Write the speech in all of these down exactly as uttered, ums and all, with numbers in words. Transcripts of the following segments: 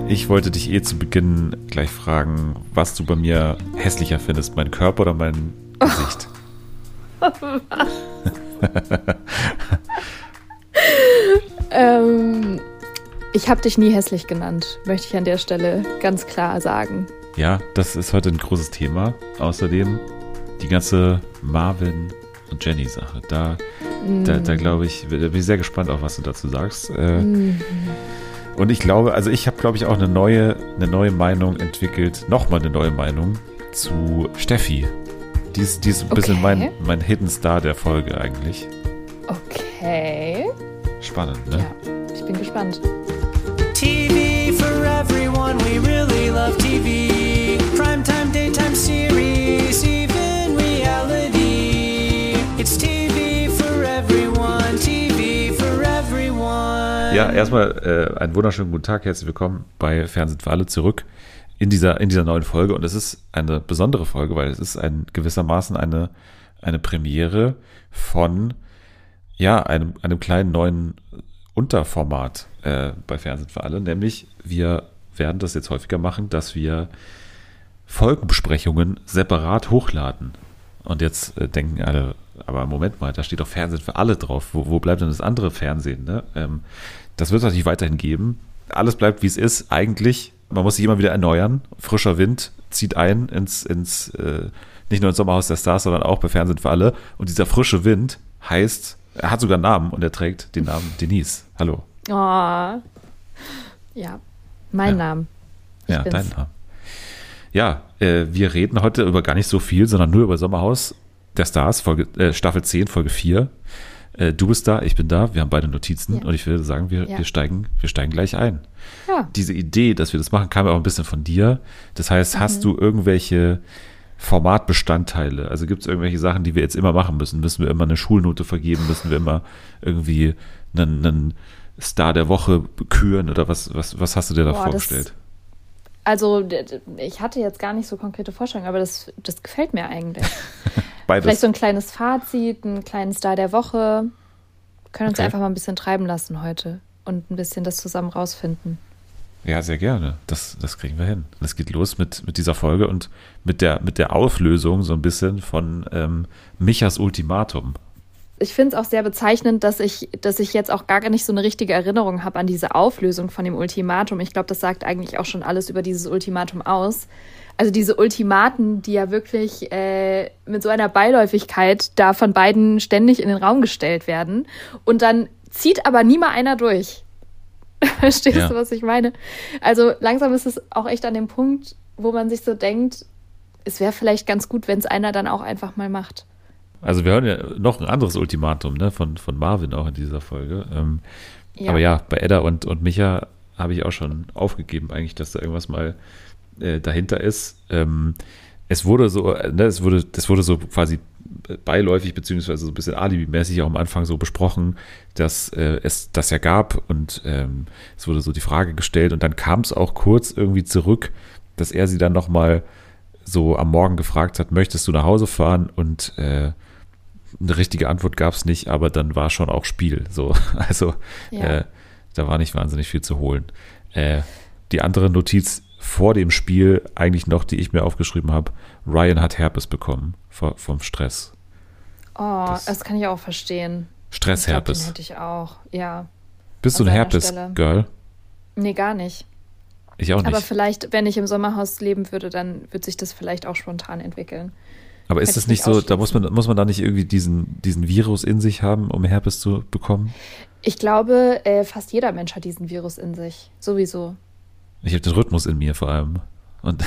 Ich wollte dich eh zu Beginn gleich fragen, was du bei mir hässlicher findest, mein Körper oder mein Gesicht? ähm, ich habe dich nie hässlich genannt, möchte ich an der Stelle ganz klar sagen. Ja, das ist heute ein großes Thema. Außerdem die ganze Marvin und Jenny-Sache. Da, mm. da, da glaube ich, da bin ich sehr gespannt auf, was du dazu sagst. Äh, mm. Und ich glaube, also ich habe, glaube ich, auch eine neue, eine neue Meinung entwickelt, nochmal eine neue Meinung zu Steffi. Die ist, die ist ein okay. bisschen mein, mein Hidden Star der Folge eigentlich. Okay. Spannend, ne? Ja, ich bin gespannt. T V for everyone, we really love T V. Primetime, daytime series, even reality. It's T V for everyone, T V for everyone. Ja, erstmal äh, einen wunderschönen guten Tag, herzlich willkommen bei Fernsehen für alle zurück in dieser, in dieser neuen Folge. Und es ist eine besondere Folge, weil es ist ein, gewissermaßen eine, eine Premiere von ja, einem, einem kleinen neuen Unterformat äh, bei Fernsehen für alle, nämlich wir werden das jetzt häufiger machen, dass wir Folgenbesprechungen separat hochladen. Und jetzt äh, denken alle, aber Moment mal, da steht doch Fernsehen für alle drauf. Wo, wo bleibt denn das andere Fernsehen? Ne? Ähm, das wird es natürlich weiterhin geben. Alles bleibt, wie es ist. Eigentlich, man muss sich immer wieder erneuern. Frischer Wind zieht ein ins, ins äh, nicht nur ins Sommerhaus der Stars, sondern auch bei Fernsehen für alle. Und dieser frische Wind heißt, er hat sogar einen Namen und er trägt den Namen Denise. Hallo. Oh. Ja, mein ja. Name. Ich ja, bin's. Dein Name. Ja, äh, wir reden heute über gar nicht so viel, sondern nur über Sommerhaus der Stars, Folge, äh, Staffel zehn, Folge vier. Äh, du bist da, ich bin da, wir haben beide Notizen ja. und ich würde sagen, wir, ja. wir, steigen, wir steigen gleich ein. Ja. Diese Idee, dass wir das machen, kam ja auch ein bisschen von dir. Das heißt, mhm. hast du irgendwelche Formatbestandteile? Also gibt es irgendwelche Sachen, die wir jetzt immer machen müssen? Müssen wir immer eine Schulnote vergeben? Müssen wir immer irgendwie einen, einen Star der Woche küren? Oder was, was, was hast du dir da Boah, vorgestellt? Das, also ich hatte jetzt gar nicht so konkrete Vorstellungen, aber das, das gefällt mir eigentlich. Beides. Vielleicht so ein kleines Fazit, einen kleinen Star der Woche. Wir können uns okay. einfach mal ein bisschen treiben lassen heute und ein bisschen das zusammen rausfinden. Ja, sehr gerne. Das, das kriegen wir hin. Und es geht los mit, mit dieser Folge und mit der, mit der Auflösung so ein bisschen von ähm, Michas Ultimatum. Ich finde es auch sehr bezeichnend, dass ich, dass ich jetzt auch gar nicht so eine richtige Erinnerung habe an diese Auflösung von dem Ultimatum. Ich glaube, das sagt eigentlich auch schon alles über dieses Ultimatum aus. Also diese Ultimaten, die ja wirklich äh, mit so einer Beiläufigkeit da von beiden ständig in den Raum gestellt werden. Und dann zieht aber nie mal einer durch. Verstehst ja. du, was ich meine? Also langsam ist es auch echt an dem Punkt, wo man sich so denkt, es wäre vielleicht ganz gut, wenn es einer dann auch einfach mal macht. Also wir hören ja noch ein anderes Ultimatum, ne, von, von Marvin auch in dieser Folge. Ähm, ja. Aber ja, bei Edda und, und Micha habe ich auch schon aufgegeben eigentlich, dass da irgendwas mal äh, dahinter ist. Ähm, es wurde so, ne, es wurde, das wurde so quasi beiläufig beziehungsweise so ein bisschen alibimäßig auch am Anfang so besprochen, dass äh, es das ja gab und ähm, es wurde so die Frage gestellt und dann kam es auch kurz irgendwie zurück, dass er sie dann nochmal so am Morgen gefragt hat, möchtest du nach Hause fahren? Und äh, eine richtige Antwort gab es nicht, aber dann war schon auch Spiel. So, also ja. äh, da war nicht wahnsinnig viel zu holen. Äh, die andere Notiz vor dem Spiel eigentlich noch, die ich mir aufgeschrieben habe, Ryan hat Herpes bekommen vor, vom Stress. Oh, das, das kann ich auch verstehen. Stressherpes. Den hätte ich auch, ja. Bist du ein Herpes-Girl? Nee, gar nicht. Ich auch nicht. Aber vielleicht, wenn ich im Sommerhaus leben würde, dann wird sich das vielleicht auch spontan entwickeln. Aber ist das nicht so, da muss man, muss man da nicht irgendwie diesen, diesen Virus in sich haben, um Herpes zu bekommen? Ich glaube, äh, fast jeder Mensch hat diesen Virus in sich. Sowieso. Ich habe den Rhythmus in mir vor allem. Und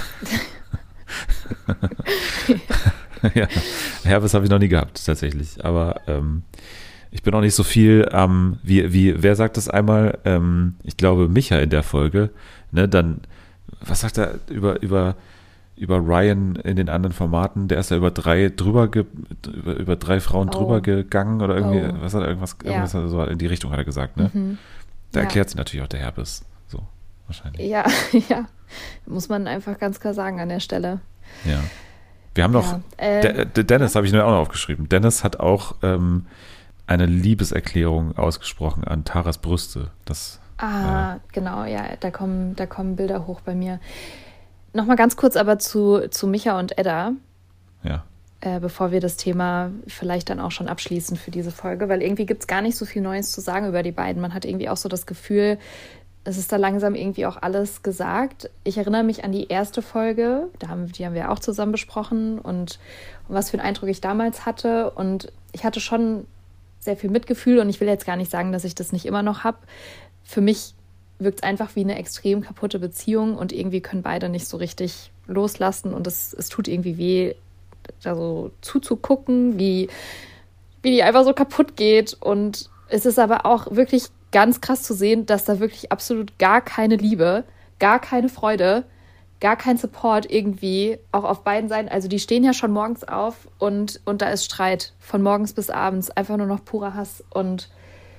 ja, Herpes habe ich noch nie gehabt, tatsächlich. Aber ähm, ich bin auch nicht so viel am, ähm, wie, wie, wer sagt das einmal? Ähm, ich glaube, Micha in der Folge. Ne, dann, was sagt er über, über, über Ryan in den anderen Formaten? Der ist ja über drei drüber, ge, über, über drei Frauen oh. drüber gegangen oder irgendwie, oh. was hat er, irgendwas, ja. irgendwas hat er so in die Richtung hat er gesagt, ne? Mhm. Da ja. erklärt sich natürlich auch der Herpes. So, wahrscheinlich. Ja, ja. Muss man einfach ganz klar sagen an der Stelle. Ja. Wir haben noch, ja, äh, De- De- Dennis ja. habe ich mir auch noch aufgeschrieben. Dennis hat auch ähm, eine Liebeserklärung ausgesprochen an Taras Brüste. Das Ah, äh. genau, ja, da kommen, da kommen Bilder hoch bei mir. Nochmal ganz kurz aber zu, zu Micha und Edda. Ja. Äh, bevor wir das Thema vielleicht dann auch schon abschließen für diese Folge, weil irgendwie gibt es gar nicht so viel Neues zu sagen über die beiden. Man hat irgendwie auch so das Gefühl, es ist da langsam irgendwie auch alles gesagt. Ich erinnere mich an die erste Folge, da haben, die haben wir auch zusammen besprochen und, und was für einen Eindruck ich damals hatte. Und ich hatte schon sehr viel Mitgefühl und ich will jetzt gar nicht sagen, dass ich das nicht immer noch habe. Für mich wirkt es einfach wie eine extrem kaputte Beziehung und irgendwie können beide nicht so richtig loslassen und es, es tut irgendwie weh, da so zuzugucken, wie, wie die einfach so kaputt geht. Und es ist aber auch wirklich ganz krass zu sehen, dass da wirklich absolut gar keine Liebe, gar keine Freude, gar kein Support irgendwie auch auf beiden Seiten. Also die stehen ja schon morgens auf und, und da ist Streit von morgens bis abends, einfach nur noch purer Hass und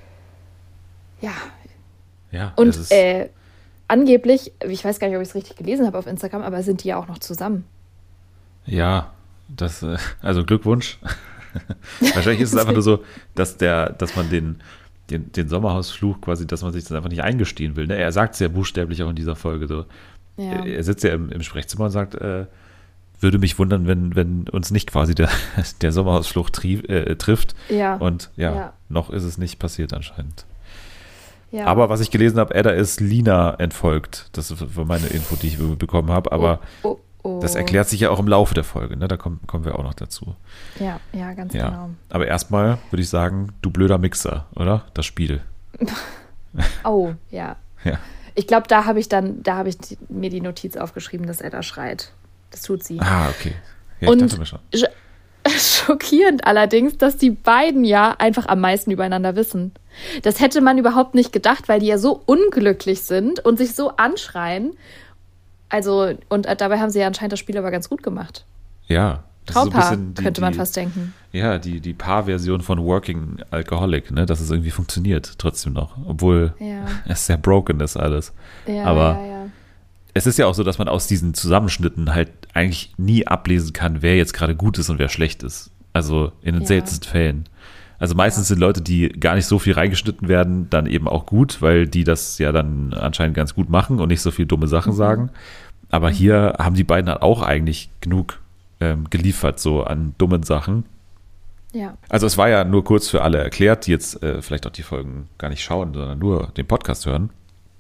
ja. Ja, und es ist äh, angeblich, ich weiß gar nicht, ob ich es richtig gelesen habe auf Instagram, aber sind die ja auch noch zusammen. Ja, das, also Glückwunsch. Wahrscheinlich ist es einfach nur so, dass der, dass man den, den, den Sommerhausfluch quasi, dass man sich das einfach nicht eingestehen will. Ne? Er sagt es ja buchstäblich auch in dieser Folge so. Ja. Er sitzt ja im, im Sprechzimmer und sagt, äh, würde mich wundern, wenn, wenn uns nicht quasi der, der Sommerhausfluch tri- äh, trifft. Ja. Und ja, ja, noch ist es nicht passiert anscheinend. Ja. Aber was ich gelesen habe, Edda ist Lina entfolgt. Das war meine Info, die ich bekommen habe. Aber oh, oh. Oh. Das erklärt sich ja auch im Laufe der Folge, ne? Da kommen, kommen wir auch noch dazu. Ja, ja, ganz ja. genau. Aber erstmal würde ich sagen, du blöder Mixer, oder? Das Spiel. Oh, ja. ja. Ich glaube, da habe ich dann, da habe ich die, mir die Notiz aufgeschrieben, dass Edda schreit. Das tut sie. Ah, okay. Ja, Und ich dachte mir schon. Sch- schockierend allerdings, dass die beiden ja einfach am meisten übereinander wissen. Das hätte man überhaupt nicht gedacht, weil die ja so unglücklich sind und sich so anschreien. Also, und dabei haben sie ja anscheinend das Spiel aber ganz gut gemacht. Ja. Traumpaar, so die, könnte man die, fast denken. Ja, die, die Paarversion von Working Alcoholic, ne, dass es irgendwie funktioniert trotzdem noch, obwohl ja. es sehr broken ist alles. Ja, aber ja, ja. es ist ja auch so, dass man aus diesen Zusammenschnitten halt eigentlich nie ablesen kann, wer jetzt gerade gut ist und wer schlecht ist. Also in den ja. seltensten Fällen. Also meistens sind Leute, die gar nicht so viel reingeschnitten werden, dann eben auch gut, weil die das ja dann anscheinend ganz gut machen und nicht so viel dumme Sachen mhm. sagen. Aber mhm. hier haben die beiden halt auch eigentlich genug ähm, geliefert, so an dummen Sachen. Ja. Also es war ja nur kurz für alle erklärt, die jetzt äh, vielleicht auch die Folgen gar nicht schauen, sondern nur den Podcast hören.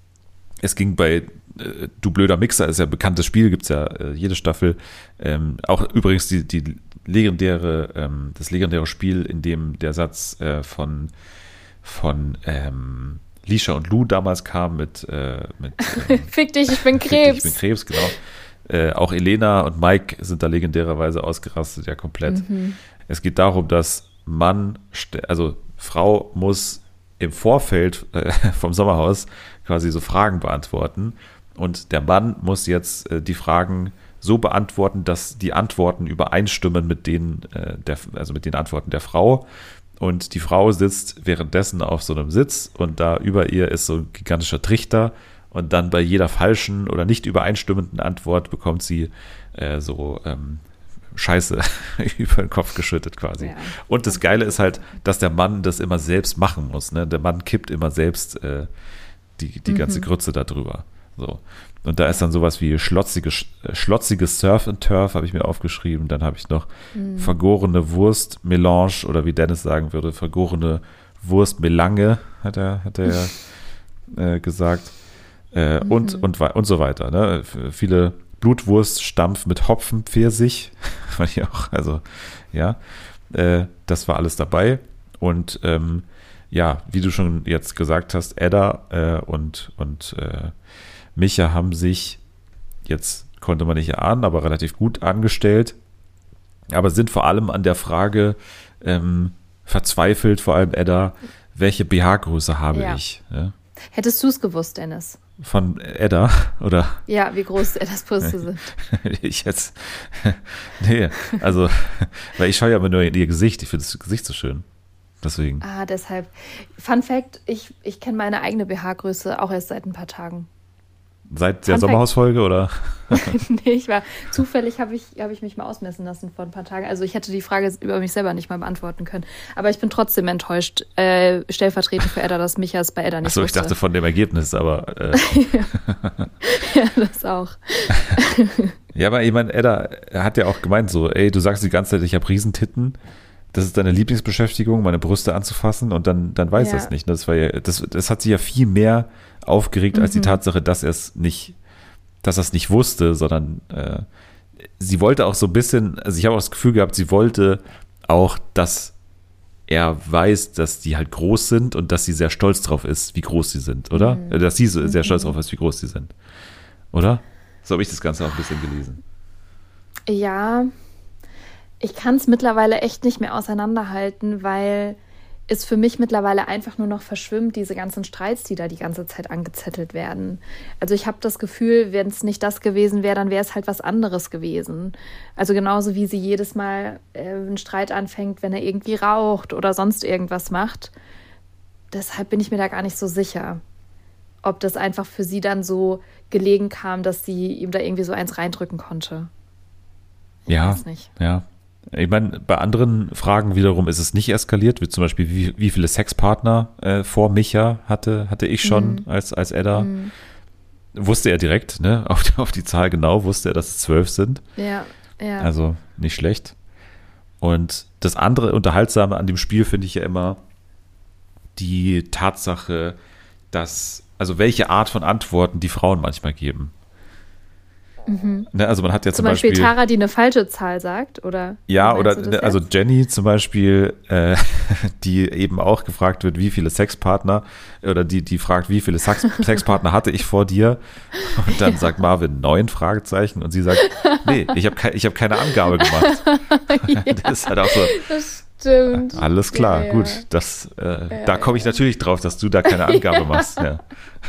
Es ging bei äh, Du blöder Mixer, ist ja ein bekanntes Spiel, gibt es ja äh, jede Staffel. Ähm, auch übrigens die, die legendäre, ähm, das legendäre Spiel, in dem der Satz äh, von, von ähm, Lisha und Lou damals kam mit, äh, mit ähm, Fick dich, ich bin Krebs. Fick dich, ich bin Krebs, genau. Äh, auch Elena und Mike sind da legendärerweise ausgerastet, ja komplett. Mhm. Es geht darum, dass Mann, also Frau muss im Vorfeld äh, vom Sommerhaus quasi so Fragen beantworten und der Mann muss jetzt äh, die Fragen so beantworten, dass die Antworten übereinstimmen mit denen äh, der, also mit den Antworten der Frau. Und die Frau sitzt währenddessen auf so einem Sitz und da über ihr ist so ein gigantischer Trichter und dann bei jeder falschen oder nicht übereinstimmenden Antwort bekommt sie äh, so ähm, Scheiße über den Kopf geschüttet quasi. Ja. Und das Geile ist halt, dass der Mann das immer selbst machen muss. Ne? Der Mann kippt immer selbst äh, die, die mhm. ganze Grütze da drüber. So. Und da ist dann sowas wie schlotziges, schlotziges Surf and Turf, habe ich mir aufgeschrieben. Dann habe ich noch mhm. vergorene Wurst-Melange oder wie Dennis sagen würde, vergorene Wurst-Melange, hat er, hat er ja äh, gesagt. Äh, mhm. und, und, und so weiter. Ne? Viele Blutwurststampf mit Hopfen, Pfirsich, fand ich auch, also ja, äh, das war alles dabei. Und ähm, ja, wie du schon jetzt gesagt hast, Edda äh, und, und äh, Micha haben sich, jetzt konnte man nicht erahnen, aber relativ gut angestellt, aber sind vor allem an der Frage ähm, verzweifelt, vor allem Edda, welche B H-Größe habe ja. ich? Ja? Hättest du es gewusst, Dennis? Von Edda, oder? Ja, wie groß Eddas Brüste sind. Ich jetzt, nee, also, weil ich schaue ja immer nur in ihr Gesicht, ich finde das Gesicht so schön. Deswegen. Ah, deshalb. Fun Fact, ich, ich kenne meine eigene B H-Größe auch erst seit ein paar Tagen. Seit der Sommerhausfolge oder? Nee, ich war zufällig habe ich, hab ich mich mal ausmessen lassen vor ein paar Tagen. Also ich hätte die Frage über mich selber nicht mal beantworten können. Aber ich bin trotzdem enttäuscht, äh, stellvertretend für Edda, dass Micha es bei Edda nicht Achso, ich wusste. dachte von dem Ergebnis, aber äh. Ja, das auch. Ja, aber ich meine, Edda hat ja auch gemeint so, ey, du sagst die ganze Zeit, ich habe Riesentitten. Das ist deine Lieblingsbeschäftigung, meine Brüste anzufassen und dann, dann weiß Ja. er es nicht. Das war ja, das, das hat sie ja viel mehr aufgeregt als die Tatsache, dass er es nicht, dass er es nicht wusste, sondern äh, sie wollte auch so ein bisschen, also ich habe auch das Gefühl gehabt, sie wollte auch, dass er weiß, dass die halt groß sind und dass sie sehr stolz drauf ist, wie groß sie sind, oder? Mhm. Dass sie so sehr stolz drauf ist, wie groß sie sind. Oder? So habe ich das Ganze auch ein bisschen gelesen. Ja, ich kann es mittlerweile echt nicht mehr auseinanderhalten, weil es für mich mittlerweile einfach nur noch verschwimmt, diese ganzen Streits, die da die ganze Zeit angezettelt werden. Also ich habe das Gefühl, wenn es nicht das gewesen wäre, dann wäre es halt was anderes gewesen. Also genauso wie sie jedes Mal äh, einen Streit anfängt, wenn er irgendwie raucht oder sonst irgendwas macht. Deshalb bin ich mir da gar nicht so sicher, ob das einfach für sie dann so gelegen kam, dass sie ihm da irgendwie so eins reindrücken konnte. Ich ja, weiß nicht. Ja. Ich meine, bei anderen Fragen wiederum ist es nicht eskaliert, wie zum Beispiel, wie, wie viele Sexpartner äh, vor Micha hatte, hatte ich schon Mhm. als, als Edda. Mhm. Wusste er direkt, ne? Auf, die- auf die Zahl genau, wusste er, dass es zwölf sind. Ja, ja. Also nicht schlecht. Und das andere Unterhaltsame an dem Spiel finde ich ja immer die Tatsache, dass, also welche Art von Antworten die Frauen manchmal geben. Mhm. Ne, also man hat ja zum, Zum Beispiel, Beispiel Tara, die eine falsche Zahl sagt, oder? Ja, wie oder meinst du das also jetzt? Jenny zum Beispiel, äh, die eben auch gefragt wird, wie viele Sexpartner, oder die, die fragt, wie viele Sex Sexpartner hatte ich vor dir? Und dann sagt Marvin neun Fragezeichen und sie sagt, nee, ich habe ke ich hab keine Angabe gemacht. Ja, Das ist halt auch so, das stimmt. alles klar, Ja, ja. gut, das, äh, Ja, da komme ich ja. natürlich drauf, dass du da keine Angabe machst. Ja.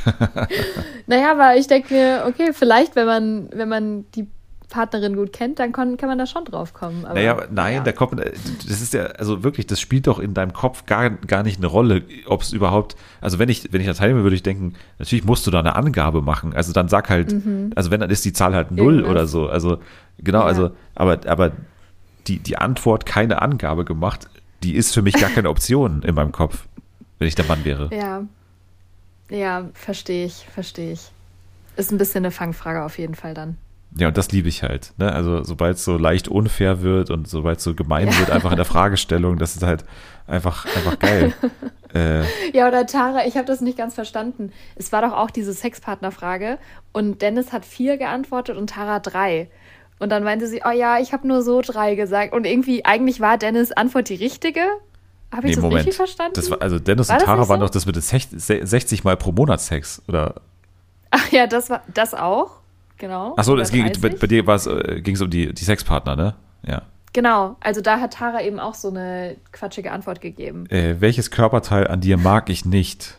Naja, aber ich denke mir, okay, vielleicht, wenn man, wenn man die Partnerin gut kennt, dann kann, kann man da schon drauf kommen. Aber, Naja, nein, ja. da kommt, das ist ja, also wirklich, das spielt doch in deinem Kopf gar, gar nicht eine Rolle, ob es überhaupt, also wenn ich, wenn ich da teilnehme, würde ich denken, natürlich musst du da eine Angabe machen, also dann sag halt, also wenn, dann ist die Zahl halt null Irgendwas. oder so, also genau, Ja. also, aber, aber die, die Antwort, keine Angabe gemacht, die ist für mich gar keine Option in meinem Kopf, wenn ich der Mann wäre. Ja, ja, verstehe ich, verstehe ich. Ist ein bisschen eine Fangfrage auf jeden Fall dann. Ja, und das liebe ich halt, ne, also sobald es so leicht unfair wird und sobald es so gemein Ja. wird, einfach in der Fragestellung, das ist halt einfach, einfach geil. äh, Ja, oder Tara, ich habe das nicht ganz verstanden. Es war doch auch diese Sexpartnerfrage und Dennis hat vier geantwortet und Tara drei. Und dann meinte sie, oh ja, ich habe nur so drei gesagt. Und irgendwie, eigentlich war Dennis' Antwort die richtige. Habe ich Nee, das Moment. richtig verstanden? Das war, also Dennis War und das Tara nicht waren so? doch das mit den sech- se- sechzig Mal pro Monat Sex, oder? Ach ja, das war das auch. Genau. Achso, Oder es ging, bei, dreißig. bei dir war es, äh, ging es um die, die Sexpartner, ne? Ja. Genau, also da hat Tara eben auch so eine quatschige Antwort gegeben. Äh, welches Körperteil an dir mag ich nicht?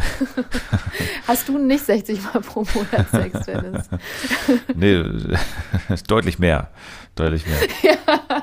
Hast du nicht sechzig Mal pro Monat Sex, Dennis? Nee, deutlich mehr. Deutlich mehr.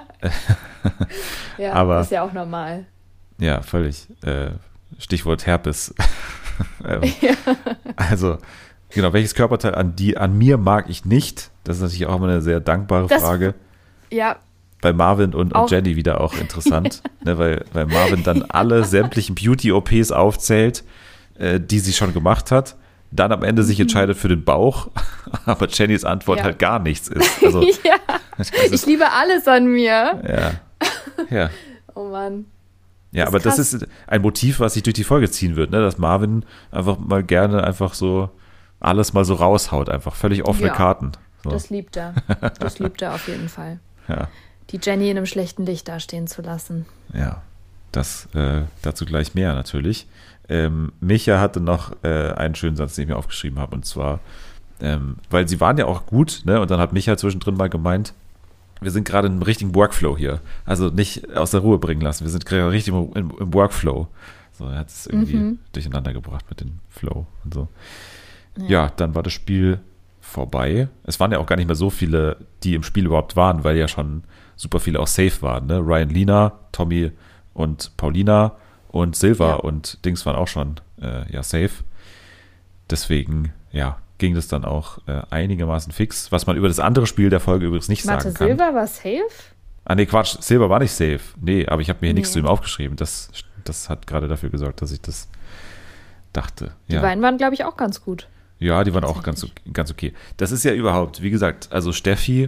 Ja, Aber- ist ja auch normal. Ja, völlig. Äh, Stichwort Herpes. ähm, Ja. Also, genau, welches Körperteil an, die, an mir mag ich nicht? Das ist natürlich auch immer eine sehr dankbare Das- Frage. Ja, Bei Marvin und, und Auch- Jenny wieder auch interessant, ne, weil, weil Marvin dann alle sämtlichen Beauty-O Ps aufzählt, äh, die sie schon gemacht hat, dann am Ende sich entscheidet für den Bauch, aber Jennys Antwort Ja. halt gar nichts ist. Also, ja. das Ich ist, liebe alles an mir. ja, ja. Oh Mann. Ja, Das aber ist das krass. ist ein Motiv, was sich durch die Folge ziehen wird, ne? Dass Marvin einfach mal gerne einfach so alles mal so raushaut, einfach völlig offene Ja. Karten. So. Das liebt er. Das liebt er auf jeden Fall. Ja, Die Jenny in einem schlechten Licht dastehen zu lassen. ja. Das, äh, dazu gleich mehr natürlich. Ähm, Micha hatte noch äh, einen schönen Satz, den ich mir aufgeschrieben habe, und zwar, ähm, weil sie waren ja auch gut, ne? Und dann hat Micha zwischendrin mal gemeint, wir sind gerade im richtigen Workflow hier. Also nicht aus der Ruhe bringen lassen. Wir sind gerade richtig im, im, im Workflow. So, er hat es irgendwie Mhm. durcheinander gebracht mit dem Flow und so. Ja. Ja, dann war das Spiel vorbei. Es waren ja auch gar nicht mehr so viele, die im Spiel überhaupt waren, weil ja schon super viele auch safe waren. Ne? Ryan, Lina, Tommy und Paulina und Silva Ja. und Dings waren auch schon äh, ja safe. Deswegen, ja, ging das dann auch äh, einigermaßen fix, was man über das andere Spiel der Folge übrigens nicht Warte, sagen kann. Silver war safe? Ah, nee, Quatsch, Silver war nicht safe. Nee, aber ich habe mir hier Nee. nichts zu ihm aufgeschrieben. Das, das hat gerade dafür gesorgt, dass ich das dachte. Die Ja, beiden waren, glaube ich, auch ganz gut. ja die waren auch ganz, ganz okay. Das ist ja überhaupt, wie gesagt, also Steffi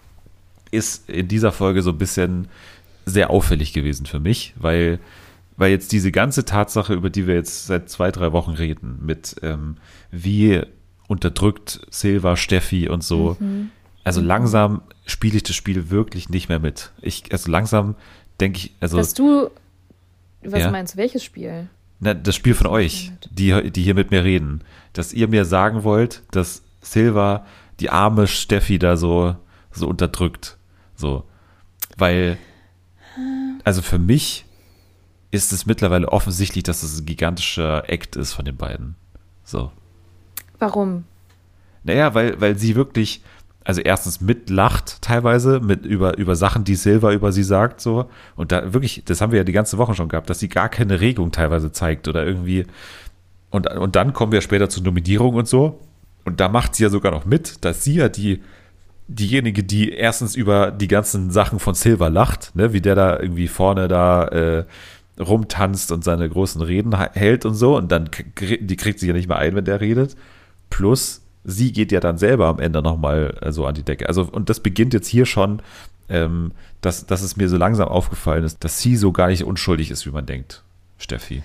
ist in dieser Folge so ein bisschen sehr auffällig gewesen für mich, weil, weil jetzt diese ganze Tatsache, über die wir jetzt seit zwei, drei Wochen reden, mit ähm, wie unterdrückt Silva, Steffi und so, Mhm. also langsam spiele ich das Spiel wirklich nicht mehr mit. Ich, also langsam denke ich, also Dass du, was Ja. meinst du, welches Spiel? na, das Spiel von euch, die, die hier mit mir reden, dass ihr mir sagen wollt, dass Silva die arme Steffi da so, so unterdrückt. So. Weil, also für mich ist es mittlerweile offensichtlich, dass es ein gigantischer Act ist von den beiden. So. Warum? Naja, weil, weil sie wirklich, also erstens mitlacht teilweise mit über, über Sachen, die Silva über sie sagt, so. Und da wirklich, das haben wir ja die ganze Woche schon gehabt, dass sie gar keine Regung teilweise zeigt oder irgendwie. Und, und dann kommen wir später zur Nominierung und so. Und da macht sie ja sogar noch mit, dass sie ja die, diejenige, die erstens über die ganzen Sachen von Silva lacht, ne, wie der da irgendwie vorne da äh, rumtanzt und seine großen Reden hält und so. Und dann, k- die kriegt sich ja nicht mehr ein, wenn der redet. Plus, sie geht ja dann selber am Ende nochmal so an die Decke. Also, und das beginnt jetzt hier schon, ähm, dass, dass es mir so langsam aufgefallen ist, dass sie so gar nicht unschuldig ist, wie man denkt, Steffi.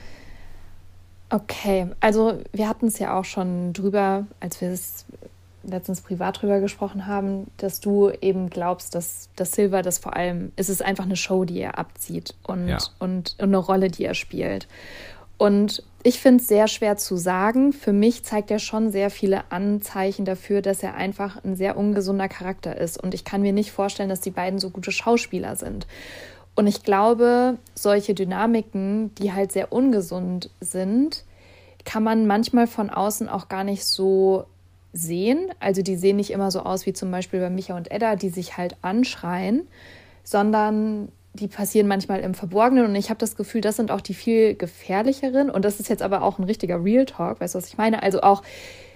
Okay, also wir hatten es ja auch schon drüber, als wir es letztens privat drüber gesprochen haben, dass du eben glaubst, dass, dass Silva das vor allem, es ist einfach eine Show, die er abzieht und, Ja. und, und eine Rolle, die er spielt. Und ich finde es sehr schwer zu sagen. Für mich zeigt er schon sehr viele Anzeichen dafür, dass er einfach ein sehr ungesunder Charakter ist. Und ich kann mir nicht vorstellen, dass die beiden so gute Schauspieler sind. Und ich glaube, solche Dynamiken, die halt sehr ungesund sind, kann man manchmal von außen auch gar nicht so sehen. Also die sehen nicht immer so aus wie zum Beispiel bei Micha und Edda, die sich halt anschreien, sondern die passieren manchmal im Verborgenen. Und ich habe das Gefühl, das sind auch die viel gefährlicheren. Und das ist jetzt aber auch ein richtiger Real Talk, weißt du, was ich meine? Also auch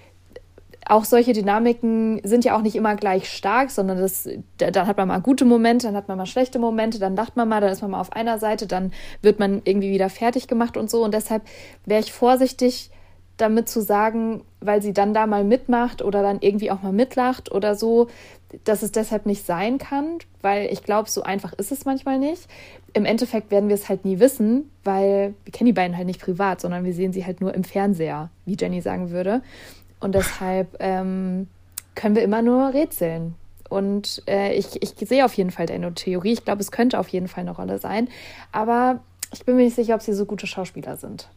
Auch solche Dynamiken sind ja auch nicht immer gleich stark, sondern das, dann hat man mal gute Momente, dann hat man mal schlechte Momente, dann lacht man mal, dann ist man mal auf einer Seite, dann wird man irgendwie wieder fertig gemacht und so. Und deshalb wäre ich vorsichtig damit zu sagen, weil sie dann da mal mitmacht oder dann irgendwie auch mal mitlacht oder so, dass es deshalb nicht sein kann, weil ich glaube, so einfach ist es manchmal nicht. Im Endeffekt werden wir es halt nie wissen, weil wir kennen die beiden halt nicht privat, sondern wir sehen sie halt nur im Fernseher, wie Jenny sagen würde. Und deshalb ähm, können wir immer nur rätseln. Und äh, ich, ich sehe auf jeden Fall deine Theorie. Ich glaube, es könnte auf jeden Fall eine Rolle sein. Aber ich bin mir nicht sicher, ob sie so gute Schauspieler sind.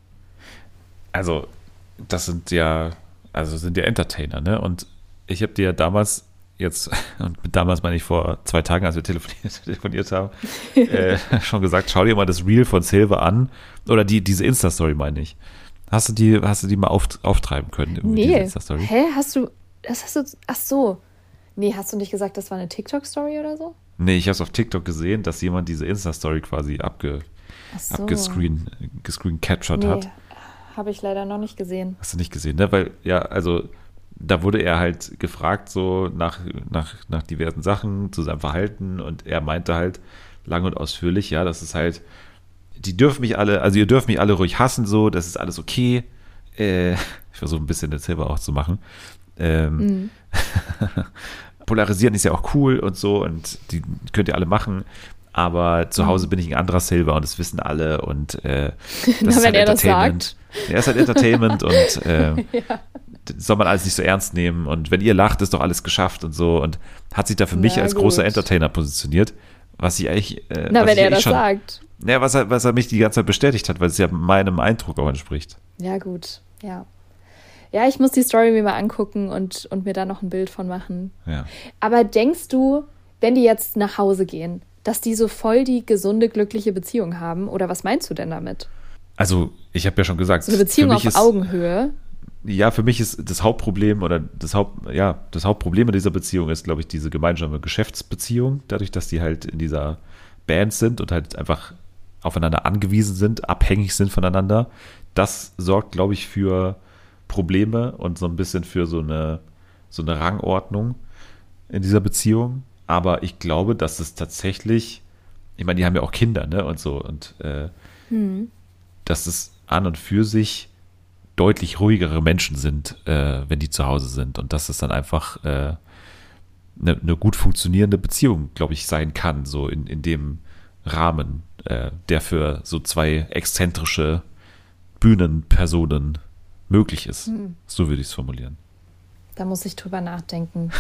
Also, das sind ja, also sind ja Entertainer, ne? Und ich habe dir ja damals jetzt, und mit damals meine ich vor zwei Tagen, als wir telefoniert, telefoniert haben, äh, schon gesagt, schau dir mal das Reel von Silva an. Oder die, diese Insta-Story, meine ich. Hast du die, hast du die mal auf, auftreiben können? Nee. Hä? Hast du, das hast du, ach so. Nee, hast du nicht gesagt, das war eine TikTok-Story oder so? Nee, ich habe es auf TikTok gesehen, dass jemand diese Insta-Story quasi abge, Ach so. abgescreen, gescreen captured Nee, hat. habe ich leider noch nicht gesehen. Hast du nicht gesehen, ne? Weil, ja, also da wurde er halt gefragt, so nach, nach, nach diversen Sachen zu seinem Verhalten, und er meinte halt lang und ausführlich, ja, das ist halt, die dürfen mich alle, also ihr dürft mich alle ruhig hassen, so, das ist alles okay. Äh, ich versuche ein bisschen das selber auch zu machen. Ähm, Mhm. Polarisieren ist ja auch cool und so, und die könnt ihr alle machen, aber zu Hause bin ich ein anderer Silva und das wissen alle, und äh, das Na, ist wenn halt er das Entertainment. sagt. Er ist halt Entertainment und äh, Ja. soll man alles nicht so ernst nehmen, und wenn ihr lacht, ist doch alles geschafft und so, und hat sich da für mich Na, als gut. großer Entertainer positioniert, was ich eigentlich äh, Na, was wenn ich er eigentlich das schon, sagt. Ja, was er, was er mich die ganze Zeit bestätigt hat, weil es ja meinem Eindruck auch entspricht. Ja, gut. Ja. Ja, ich muss die Story mir mal angucken und, und mir da noch ein Bild von machen. Ja. Aber denkst du, wenn die jetzt nach Hause gehen, dass die so voll die gesunde, glückliche Beziehung haben? Oder was meinst du denn damit? Also, ich habe ja schon gesagt, So eine Beziehung für auf mich ist, Augenhöhe? ja, für mich ist das Hauptproblem oder das Haupt, ja, das Hauptproblem in dieser Beziehung ist, glaube ich, diese gemeinsame Geschäftsbeziehung, dadurch, dass die halt in dieser Band sind und halt einfach aufeinander angewiesen sind, abhängig sind voneinander. Das sorgt, glaube ich, für Probleme und so ein bisschen für so eine, so eine Rangordnung in dieser Beziehung. Aber ich glaube, dass es tatsächlich, ich meine, die haben ja auch Kinder, ne, und so, und äh, hm. dass es an und für sich deutlich ruhigere Menschen sind, äh, wenn die zu Hause sind, und dass es dann einfach äh, eine, eine gut funktionierende Beziehung, glaube ich, sein kann, so in, in dem Rahmen, äh, der für so zwei exzentrische Bühnenpersonen möglich ist. Hm. So würde ich es formulieren. Da muss ich drüber nachdenken.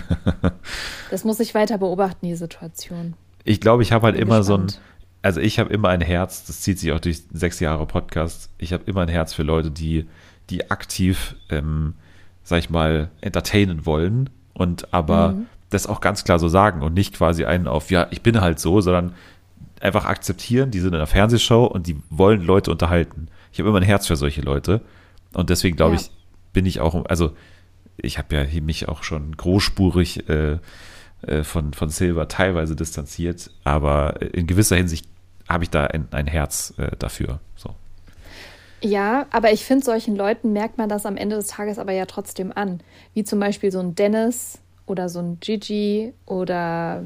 Das muss ich weiter beobachten, die Situation. Ich glaube, ich habe halt immer gespannt. so ein, also ich habe immer ein Herz, das zieht sich auch durch sechs Jahre Podcast, ich habe immer ein Herz für Leute, die, die aktiv, ähm, sag ich mal, entertainen wollen und aber mhm. das auch ganz klar so sagen und nicht quasi einen auf, ja, ich bin halt so, sondern einfach akzeptieren, die sind in einer Fernsehshow und die wollen Leute unterhalten. Ich habe immer ein Herz für solche Leute und deswegen glaube ja. ich, bin ich auch, also ich habe ja mich auch schon großspurig äh, äh, von, von Silver teilweise distanziert, aber in gewisser Hinsicht habe ich da ein, ein Herz äh, dafür. So. Ja, aber ich finde, solchen Leuten merkt man das am Ende des Tages aber ja trotzdem an. Wie zum Beispiel so ein Dennis oder so ein Gigi oder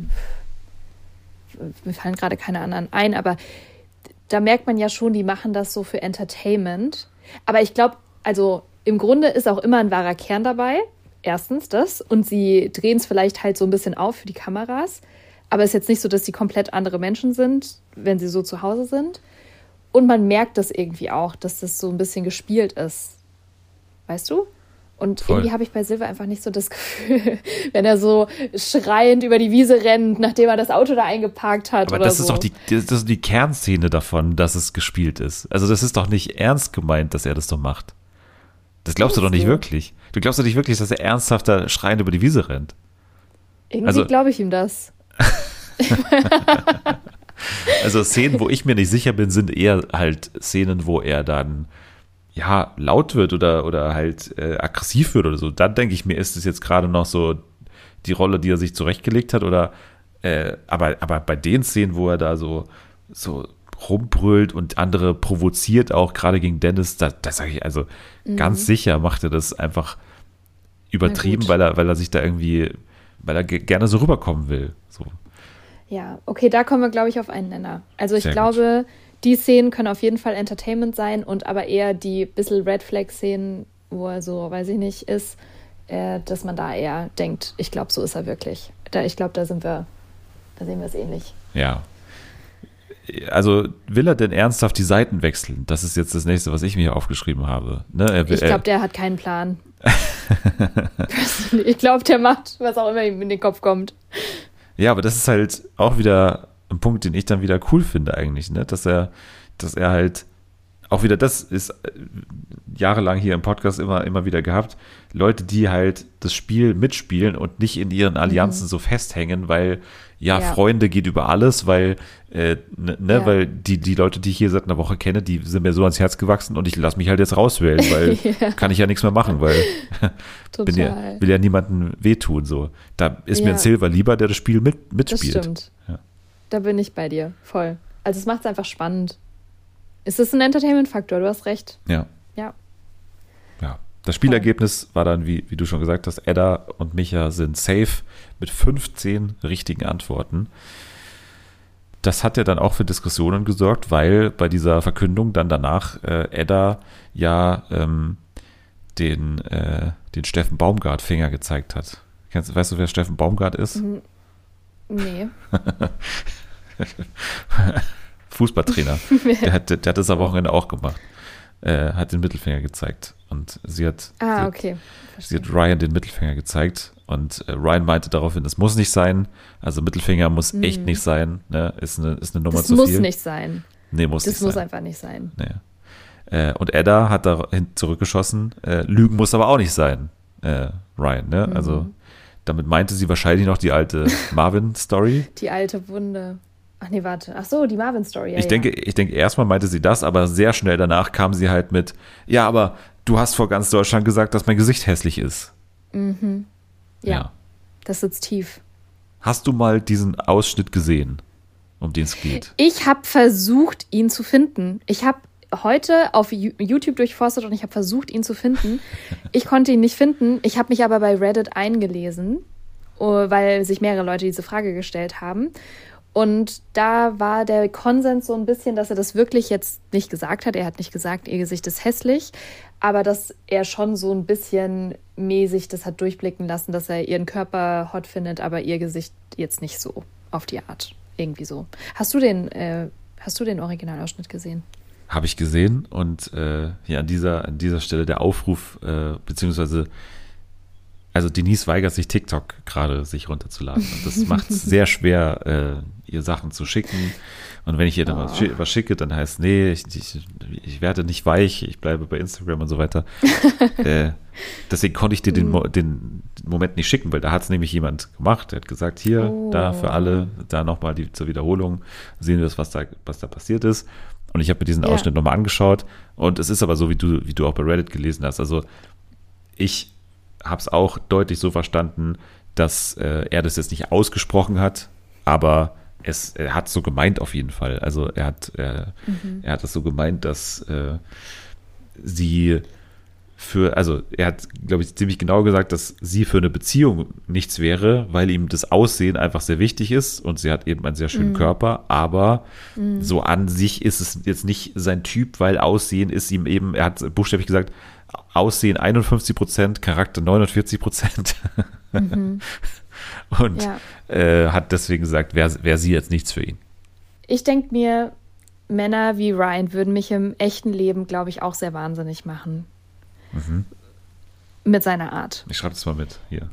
mir fallen gerade keine anderen ein, aber da merkt man ja schon, die machen das so für Entertainment. Aber ich glaube, also im Grunde ist auch immer ein wahrer Kern dabei. Erstens das. Und sie drehen es vielleicht halt so ein bisschen auf für die Kameras. Aber es ist jetzt nicht so, dass sie komplett andere Menschen sind, wenn sie so zu Hause sind. Und man merkt das irgendwie auch, dass das so ein bisschen gespielt ist. Weißt du? Und Voll. irgendwie habe ich bei Silver einfach nicht so das Gefühl, wenn er so schreiend über die Wiese rennt, nachdem er das Auto da eingeparkt hat. Aber oder das so. ist doch die, das ist die Kernszene davon, dass es gespielt ist. Also das ist doch nicht ernst gemeint, dass er das doch macht. Das glaubst du doch nicht du? wirklich. Du glaubst doch nicht wirklich, dass er ernsthaft da schreiend über die Wiese rennt. Irgendwie also, glaube ich ihm das. Also Szenen, wo ich mir nicht sicher bin, sind eher halt Szenen, wo er dann ja laut wird oder, oder halt äh, aggressiv wird oder so. Dann denke ich mir, ist es jetzt gerade noch so die Rolle, die er sich zurechtgelegt hat oder äh, aber, aber bei den Szenen, wo er da so, so rumbrüllt und andere provoziert, auch gerade gegen Dennis, da, da sage ich also mhm. ganz sicher macht er das einfach übertrieben, weil er, weil er sich da irgendwie, weil er g- gerne so rüberkommen will. So. Ja, okay, da kommen wir, glaube ich, auf einen Nenner. Also ich Sehr glaube, gut. Die Szenen können auf jeden Fall Entertainment sein und aber eher die bisschen Red Flag-Szenen, wo er so, weiß ich nicht, ist, äh, dass man da eher denkt, ich glaube, so ist er wirklich. Da, ich glaube, da sind wir, da sehen wir es ähnlich. Ja. Also will er denn ernsthaft die Seiten wechseln? Das ist jetzt das Nächste, was ich mir hier aufgeschrieben habe. Ne? Er, ich glaube, der hat keinen Plan. Ich glaube, der macht, was auch immer ihm in den Kopf kommt. Ja, aber das ist halt auch wieder ein Punkt, den ich dann wieder cool finde eigentlich, ne? Dass er, dass er halt auch wieder, das ist jahrelang hier im Podcast immer, immer wieder gehabt, Leute, die halt das Spiel mitspielen und nicht in ihren Allianzen mhm. so festhängen, weil ja, ja, Freunde geht über alles, weil äh, ne, ne, ja. weil die, die Leute, die ich hier seit einer Woche kenne, die sind mir so ans Herz gewachsen und ich lasse mich halt jetzt rauswählen, weil ja. kann ich ja nichts mehr machen, weil bin ja, will ja niemandem wehtun. So. Da ist ja. mir ein Silver lieber, der das Spiel mit, mitspielt. Das stimmt. Ja. Da bin ich bei dir, voll. Also es macht es einfach spannend. Es ist ein Entertainment-Faktor, du hast recht. Ja. Ja. Ja. Das Spielergebnis war dann, wie, wie du schon gesagt hast, Edda und Micha sind safe mit fünfzehn richtigen Antworten. Das hat ja dann auch für Diskussionen gesorgt, weil bei dieser Verkündung dann danach äh, Edda ja ähm, den, äh, den Steffen Baumgart-Finger gezeigt hat. Kennst, weißt du, wer Steffen Baumgart ist? Nee. Fußballtrainer. Der hat, der hat das am Wochenende auch gemacht. Äh, hat den Mittelfinger gezeigt. Und sie hat, ah, sie, okay. hat sie hat Ryan den Mittelfinger gezeigt. Und äh, Ryan meinte daraufhin, das muss nicht sein. Also Mittelfinger muss mm. echt nicht sein. Ne? Ist, eine, ist eine Nummer das zu viel. Das muss nicht sein. Nee, muss das nicht muss sein. einfach nicht sein. Nee. Äh, und Edda hat dahin zurückgeschossen. Äh, Lügen muss aber auch nicht sein, äh, Ryan. Ne? Mm. Also damit meinte sie wahrscheinlich noch die alte Marvin-Story. Die alte Wunde. Ach nee, warte. Ach so, die Marvin-Story. Ja, ich, ja. denke, ich denke, erstmal meinte sie das, aber sehr schnell danach kam sie halt mit, ja, aber du hast vor ganz Deutschland gesagt, dass mein Gesicht hässlich ist. Mhm. Ja, ja. Das sitzt tief. Hast du mal diesen Ausschnitt gesehen, um den es geht? Ich habe versucht, ihn zu finden. Ich habe heute auf YouTube durchforstet und ich habe versucht, ihn zu finden. Ich konnte ihn nicht finden. Ich habe mich aber bei Reddit eingelesen, weil sich mehrere Leute diese Frage gestellt haben. Und da war der Konsens so ein bisschen, dass er das wirklich jetzt nicht gesagt hat. Er hat nicht gesagt, ihr Gesicht ist hässlich, aber dass er schon so ein bisschen mäßig das hat durchblicken lassen, dass er ihren Körper hot findet, aber ihr Gesicht jetzt nicht so auf die Art. Irgendwie so. Hast du den, äh, hast du den Originalausschnitt gesehen? Habe ich gesehen und äh, hier an dieser, an dieser Stelle der Aufruf, äh, beziehungsweise also Denise weigert sich, TikTok gerade sich runterzuladen. Und das macht es sehr schwer, äh, ihr Sachen zu schicken. Und wenn ich ihr dann oh. was, was schicke, dann heißt, nee, ich, ich, ich werde nicht weich, ich bleibe bei Instagram und so weiter. äh, deswegen konnte ich dir den, Mo- den Moment nicht schicken, weil da hat es nämlich jemand gemacht. Der hat gesagt, hier, oh. da für alle, da nochmal die zur Wiederholung, sehen wir das, was da, was da passiert ist. Und ich habe mir diesen ja. Ausschnitt nochmal angeschaut. Und es ist aber so, wie du, wie du auch bei Reddit gelesen hast. Also ich habe es auch deutlich so verstanden, dass äh, er das jetzt nicht ausgesprochen hat, aber es, er hat so gemeint auf jeden Fall. Also er hat, er, mhm. er hat es so gemeint, dass äh, sie für, also er hat, glaube ich, ziemlich genau gesagt, dass sie für eine Beziehung nichts wäre, weil ihm das Aussehen einfach sehr wichtig ist und sie hat eben einen sehr schönen mhm. Körper, aber mhm. so an sich ist es jetzt nicht sein Typ, weil Aussehen ist ihm eben, er hat buchstäblich gesagt, Aussehen einundfünfzig Prozent, Charakter neunundvierzig Prozent. Mhm. Und ja. äh, hat deswegen gesagt, wäre wär sie jetzt nichts für ihn. Ich denke mir, Männer wie Ryan würden mich im echten Leben, glaube ich, auch sehr wahnsinnig machen. Mhm. Mit seiner Art. Ich schreibe das mal mit, hier.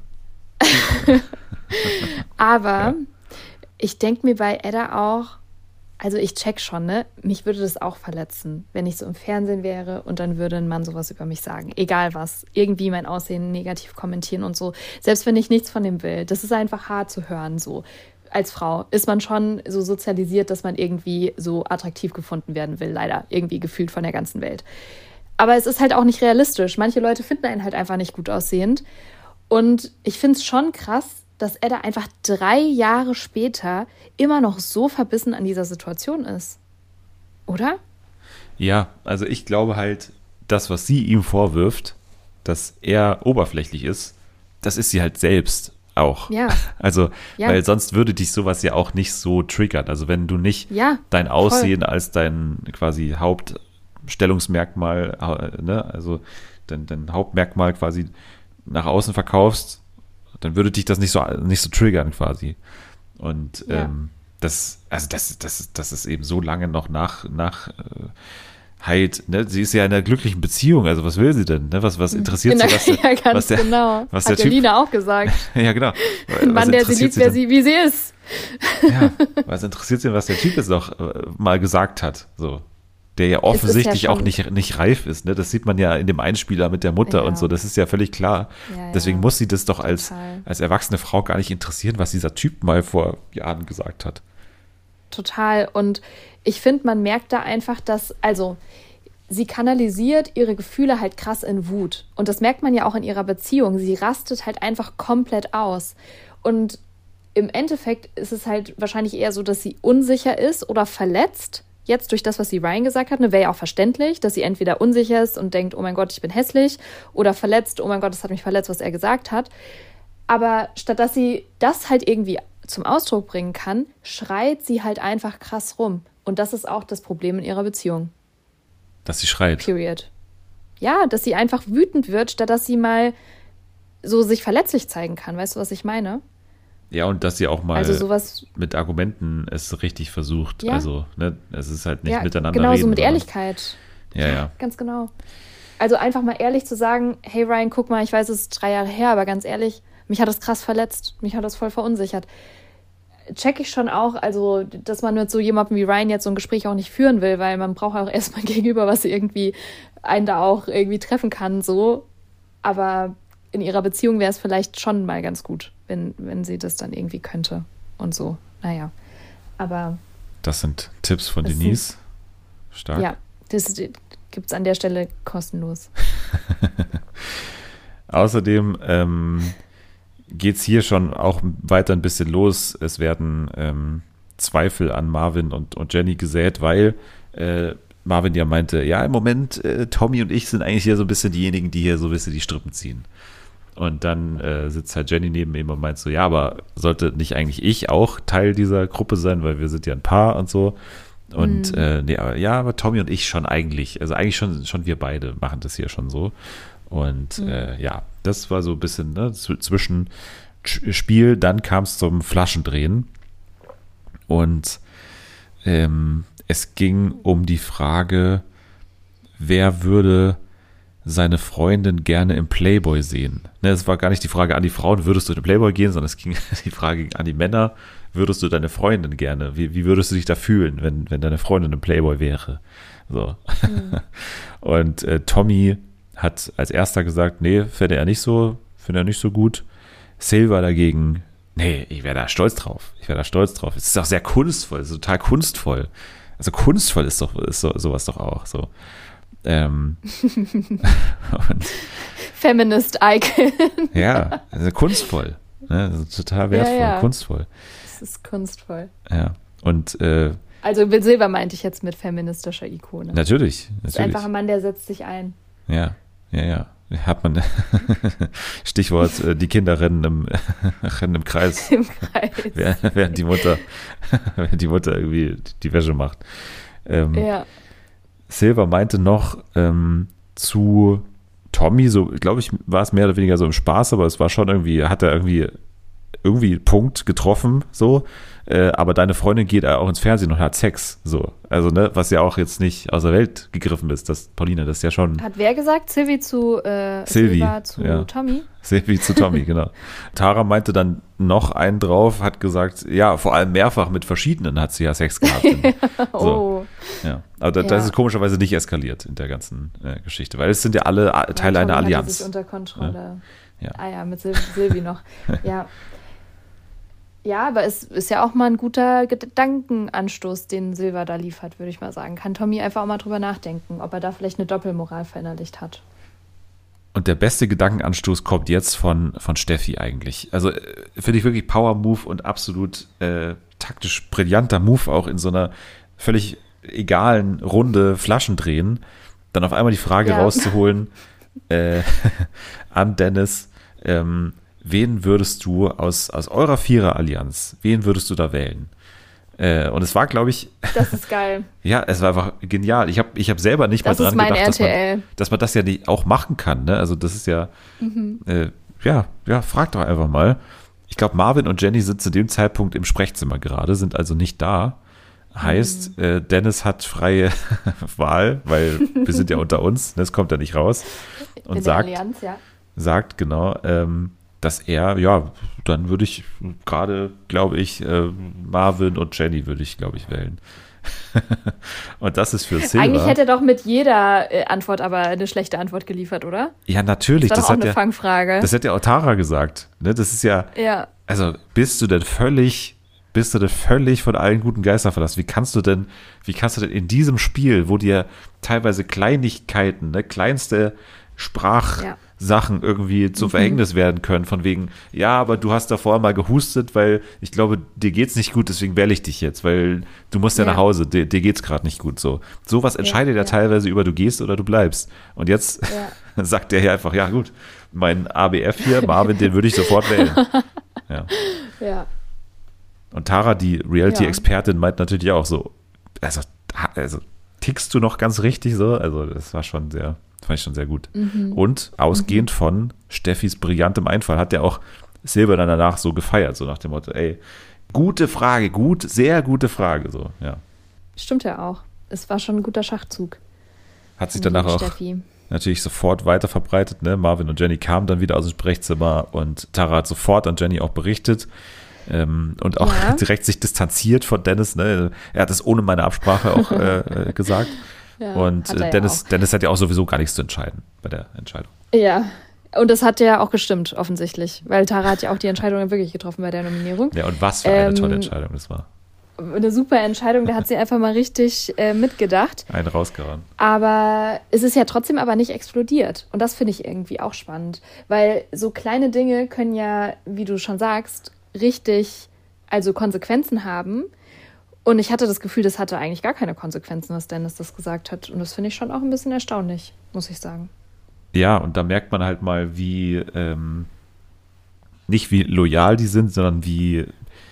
Aber ja. ich denke mir bei Edda auch, also ich check schon, ne? Mich würde das auch verletzen, wenn ich so im Fernsehen wäre und dann würde ein Mann sowas über mich sagen. Egal was. Irgendwie mein Aussehen negativ kommentieren und so. Selbst wenn ich nichts von dem will. Das ist einfach hart zu hören, so. Als Frau ist man schon so sozialisiert, dass man irgendwie so attraktiv gefunden werden will. Leider. Irgendwie gefühlt von der ganzen Welt. Aber es ist halt auch nicht realistisch. Manche Leute finden einen halt einfach nicht gut aussehend. Und ich finde es schon krass, dass Edda einfach drei Jahre später immer noch so verbissen an dieser Situation ist. Oder? Ja, also ich glaube halt, das, was sie ihm vorwirft, dass er oberflächlich ist, das ist sie halt selbst auch. Ja. Also, ja. weil sonst würde dich sowas ja auch nicht so triggern. Also wenn du nicht ja, dein Aussehen voll. als dein quasi Hauptstellungsmerkmal, ne, also dein, dein Hauptmerkmal quasi nach außen verkaufst, dann würde dich das nicht so, nicht so triggern quasi. Und ja. ähm, das, also das, das, das ist eben so lange noch nach, nach äh, halt, ne, sie ist ja in einer glücklichen Beziehung, also was will sie denn, ne, was, was interessiert der, sie, was der, ja, ganz was der, genau. was Hat der Typ, Lina auch gesagt. ja, genau. Ein Mann, der sie liebt, wer sie, wie sie ist. Ja, was interessiert sie denn, was der Typ jetzt noch äh, mal gesagt hat, so. Der ja offensichtlich ja auch nicht, nicht reif ist, ne? Das sieht man ja in dem Einspieler mit der Mutter ja. und so, das ist ja völlig klar. Ja, Deswegen ja. muss sie das doch als, als erwachsene Frau gar nicht interessieren, was dieser Typ mal vor Jahren gesagt hat. Total. Und ich finde, man merkt da einfach, dass, also sie kanalisiert ihre Gefühle halt krass in Wut. Und das merkt man ja auch in ihrer Beziehung. Sie rastet halt einfach komplett aus. Und im Endeffekt ist es halt wahrscheinlich eher so, dass sie unsicher ist oder verletzt. Jetzt durch das, was sie Ryan gesagt hat, ne, wäre ja auch verständlich, dass sie entweder unsicher ist und denkt, oh mein Gott, ich bin hässlich, oder verletzt, oh mein Gott, das hat mich verletzt, was er gesagt hat. Aber statt dass sie das halt irgendwie zum Ausdruck bringen kann, schreit sie halt einfach krass rum. Und das ist auch das Problem in ihrer Beziehung. Dass sie schreit. Period. Ja, dass sie einfach wütend wird, statt dass sie mal so sich verletzlich zeigen kann. Weißt du, was ich meine? Ja, und dass sie auch mal also sowas, mit Argumenten es richtig versucht. Ja. Also, ne, es ist halt nicht ja, miteinander genau, reden. Genau, so mit oder? Ehrlichkeit. Ja, ja. Ganz genau. Also einfach mal ehrlich zu sagen, hey Ryan, guck mal, ich weiß, es ist drei Jahre her, aber ganz ehrlich, mich hat das krass verletzt. Mich hat das voll verunsichert. Check ich schon auch, also, dass man mit so jemandem wie Ryan jetzt so ein Gespräch auch nicht führen will, weil man braucht auch erstmal gegenüber, was irgendwie einen da auch irgendwie treffen kann, so. Aber in ihrer Beziehung wäre es vielleicht schon mal ganz gut, wenn, wenn sie das dann irgendwie könnte und so. Naja, aber... Das sind Tipps von Denise. Sind, Stark. Ja, das gibt es an der Stelle kostenlos. Außerdem ähm, geht es hier schon auch weiter ein bisschen los. Es werden ähm, Zweifel an Marvin und, und Jenny gesät, weil äh, Marvin ja meinte, ja, im Moment, äh, Tommy und ich sind eigentlich hier so ein bisschen diejenigen, die hier so ein bisschen die Strippen ziehen. Und dann äh, sitzt halt Jenny neben ihm und meint so, ja, aber sollte nicht eigentlich ich auch Teil dieser Gruppe sein, weil wir sind ja ein Paar und so. Und mhm. äh, nee, aber, ja, aber Tommy und ich schon eigentlich, also eigentlich schon, schon wir beide machen das hier schon so. Und mhm. äh, ja, das war so ein bisschen ne, zwischen Spiel, dann kam es zum Flaschendrehen. Und ähm, es ging um die Frage, wer würde seine Freundin gerne im Playboy sehen. Ne, es war gar nicht die Frage an die Frauen, würdest du in den Playboy gehen, sondern es ging die Frage an die Männer, würdest du deine Freundin gerne, wie, wie würdest du dich da fühlen, wenn, wenn deine Freundin im Playboy wäre? So. Mhm. Und äh, Tommy hat als erster gesagt, nee, fände er nicht so, finde er nicht so gut. Silver dagegen, nee, ich wäre da stolz drauf. Ich wäre da stolz drauf. Es ist auch sehr kunstvoll, es ist total kunstvoll. Also kunstvoll ist doch ist so, sowas doch auch so. Ähm, und, Feminist Icon. Ja, also kunstvoll. Ne? Also total wertvoll, ja, ja. kunstvoll. Es ist kunstvoll. Ja, und äh, also Will Silver meinte ich jetzt mit feministischer Ikone. Natürlich, natürlich. Das ist einfach ein Mann, der setzt sich ein. Ja, ja, ja. Hat man Stichwort, äh, die Kinder rennen im, rennen im Kreis. Im Kreis. Während, während die Mutter während die Mutter irgendwie die Wäsche macht. Ähm, ja. Silver meinte noch ähm, zu Tommy, so glaube ich, war es mehr oder weniger so im Spaß, aber es war schon irgendwie, hat er irgendwie irgendwie Punkt getroffen, so, äh, aber deine Freundin geht auch ins Fernsehen und hat Sex, so, also, ne, was ja auch jetzt nicht aus der Welt gegriffen ist, das, Paulina, das ist ja schon. Hat wer gesagt? Sylvie zu, äh, Sylvie, Silva zu ja. Tommy? Sylvie zu Tommy, genau. Tara meinte dann noch einen drauf, hat gesagt, ja, vor allem mehrfach mit verschiedenen hat sie ja Sex gehabt. oh. So, ja, aber da, ja. das ist komischerweise nicht eskaliert in der ganzen äh, Geschichte, weil es sind ja alle Teile ja, einer Allianz. Hatte sich unter Kontrolle. Ja. Ja. Ah ja, mit Sil- Sylvie noch, ja. Ja, aber es ist ja auch mal ein guter Gedankenanstoß, den Silver da liefert, würde ich mal sagen. Kann Tommy einfach auch mal drüber nachdenken, ob er da vielleicht eine Doppelmoral verinnerlicht hat. Und der beste Gedankenanstoß kommt jetzt von, von Steffi eigentlich. Also finde ich wirklich Power-Move und absolut äh, taktisch brillanter Move auch in so einer völlig egalen Runde Flaschen drehen. Dann auf einmal die Frage ja. rauszuholen äh, an Dennis, ähm, wen würdest du aus, aus eurer Vierer-Allianz, wen würdest du da wählen? Äh, und es war, glaube ich... Das ist geil. Ja, es war einfach genial. Ich habe ich hab selber nicht das mal dran gedacht, dass man, dass man das ja nicht auch machen kann. Ne? Also das ist ja... Mhm. Äh, ja, ja, frag doch einfach mal. Ich glaube, Marvin und Jenny sind zu dem Zeitpunkt im Sprechzimmer gerade, sind also nicht da. Heißt, mhm. äh, Dennis hat freie Wahl, weil wir sind ja unter uns. Das kommt ja nicht raus. Und In sagt, der Allianz, ja. sagt genau... Ähm, dass er, ja, dann würde ich gerade, glaube ich, äh, Marvin und Jenny würde ich, glaube ich, wählen. Und das ist für Silver. Eigentlich hätte er doch mit jeder äh, Antwort aber eine schlechte Antwort geliefert, oder? Ja, natürlich. Das, das auch hat eine ja, Fangfrage. Das hat ja auch Tara gesagt. Ne? Das ist ja, ja, also bist du denn völlig, bist du denn völlig von allen guten Geistern verlassen? Wie kannst du denn, wie kannst du denn in diesem Spiel, wo dir teilweise Kleinigkeiten, ne, kleinste Sprach ja. Sachen irgendwie zum Verhängnis werden können, von wegen, ja, aber du hast davor mal gehustet, weil ich glaube, dir geht's nicht gut, deswegen wähle ich dich jetzt, weil du musst ja, ja nach Hause, dir, dir geht's gerade nicht gut, so. Sowas entscheidet ja, ja, ja teilweise über, du gehst oder du bleibst. Und jetzt ja. sagt der hier einfach, ja gut, mein A B F hier, Marvin, den würde ich sofort wählen. Ja. ja. Und Tara, die Reality-Expertin, meint natürlich auch so, also, also tickst du noch ganz richtig so? Also das war schon sehr... Fand ich schon sehr gut. Mhm. Und ausgehend mhm. von Steffis brillantem Einfall hat der auch Silber dann danach so gefeiert, so nach dem Motto, ey, gute Frage, gut, sehr gute Frage, so, ja. Stimmt ja auch. Es war schon ein guter Schachzug. Hat sich danach auch Steffi. natürlich sofort weiter verbreitet, ne? Marvin und Jenny kamen dann wieder aus dem Sprechzimmer und Tara hat sofort an Jenny auch berichtet ähm, und auch ja. direkt sich distanziert von Dennis, ne? Er hat es ohne meine Absprache auch äh, gesagt. Ja, und äh, Dennis, ja Dennis hat ja auch sowieso gar nichts zu entscheiden bei der Entscheidung. Ja, und das hat ja auch gestimmt, offensichtlich. Weil Tara hat ja auch die Entscheidung wirklich getroffen bei der Nominierung. Ja, und was für eine ähm, tolle Entscheidung das war. Eine super Entscheidung, da hat sie einfach mal richtig äh, mitgedacht. Einen rausgehauen. Aber es ist ja trotzdem aber nicht explodiert. Und das finde ich irgendwie auch spannend. Weil so kleine Dinge können ja, wie du schon sagst, richtig, also Konsequenzen haben. Und ich hatte das Gefühl, das hatte eigentlich gar keine Konsequenzen, was Dennis das gesagt hat. Und das finde ich schon auch ein bisschen erstaunlich, muss ich sagen. Ja, und da merkt man halt mal, wie, ähm, nicht wie loyal die sind, sondern wie,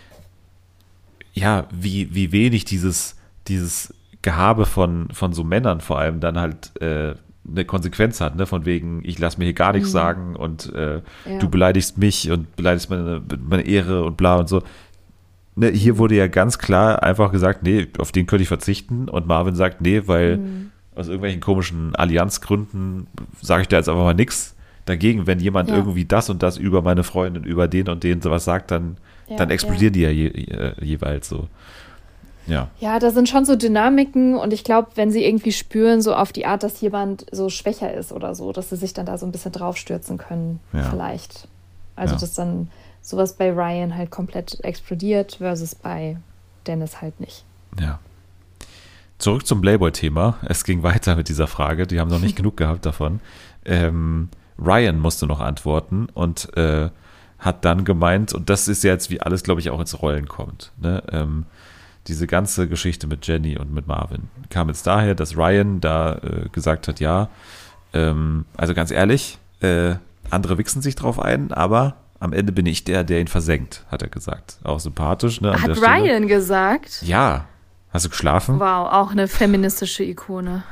ja, wie, wie wenig dieses, dieses Gehabe von, von so Männern vor allem dann halt äh, eine Konsequenz hat, ne? Von wegen, ich lasse mir hier gar nichts mhm. sagen und äh, ja. du beleidigst mich und beleidigst meine, meine Ehre und bla und so. Ne, hier wurde ja ganz klar einfach gesagt, nee, auf den könnte ich verzichten, und Marvin sagt, nee, weil mhm. aus irgendwelchen komischen Allianzgründen sage ich da jetzt einfach mal nichts dagegen. Wenn jemand ja. irgendwie das und das über meine Freundin, über den und den sowas sagt, dann, ja, dann explodieren ja. die ja je, äh, jeweils so. Ja. Ja, da sind schon so Dynamiken, und ich glaube, wenn sie irgendwie spüren, so auf die Art, dass jemand so schwächer ist oder so, dass sie sich dann da so ein bisschen draufstürzen können, ja. vielleicht. Also, ja. dass dann sowas bei Ryan halt komplett explodiert versus bei Dennis halt nicht. Ja. Zurück zum Playboy-Thema. Es ging weiter mit dieser Frage. Die haben noch nicht genug gehabt davon. Ähm, Ryan musste noch antworten und äh, hat dann gemeint, und das ist jetzt, wie alles, glaube ich, auch ins Rollen kommt, ne? Ähm, diese ganze Geschichte mit Jenny und mit Marvin kam jetzt daher, dass Ryan da äh, gesagt hat, ja, ähm, also ganz ehrlich, äh, andere wichsen sich drauf ein, aber am Ende bin ich der, der ihn versenkt, hat er gesagt. Auch sympathisch. Ne, hat Ryan gesagt? Ja. Hast du geschlafen? Wow, auch eine feministische Ikone.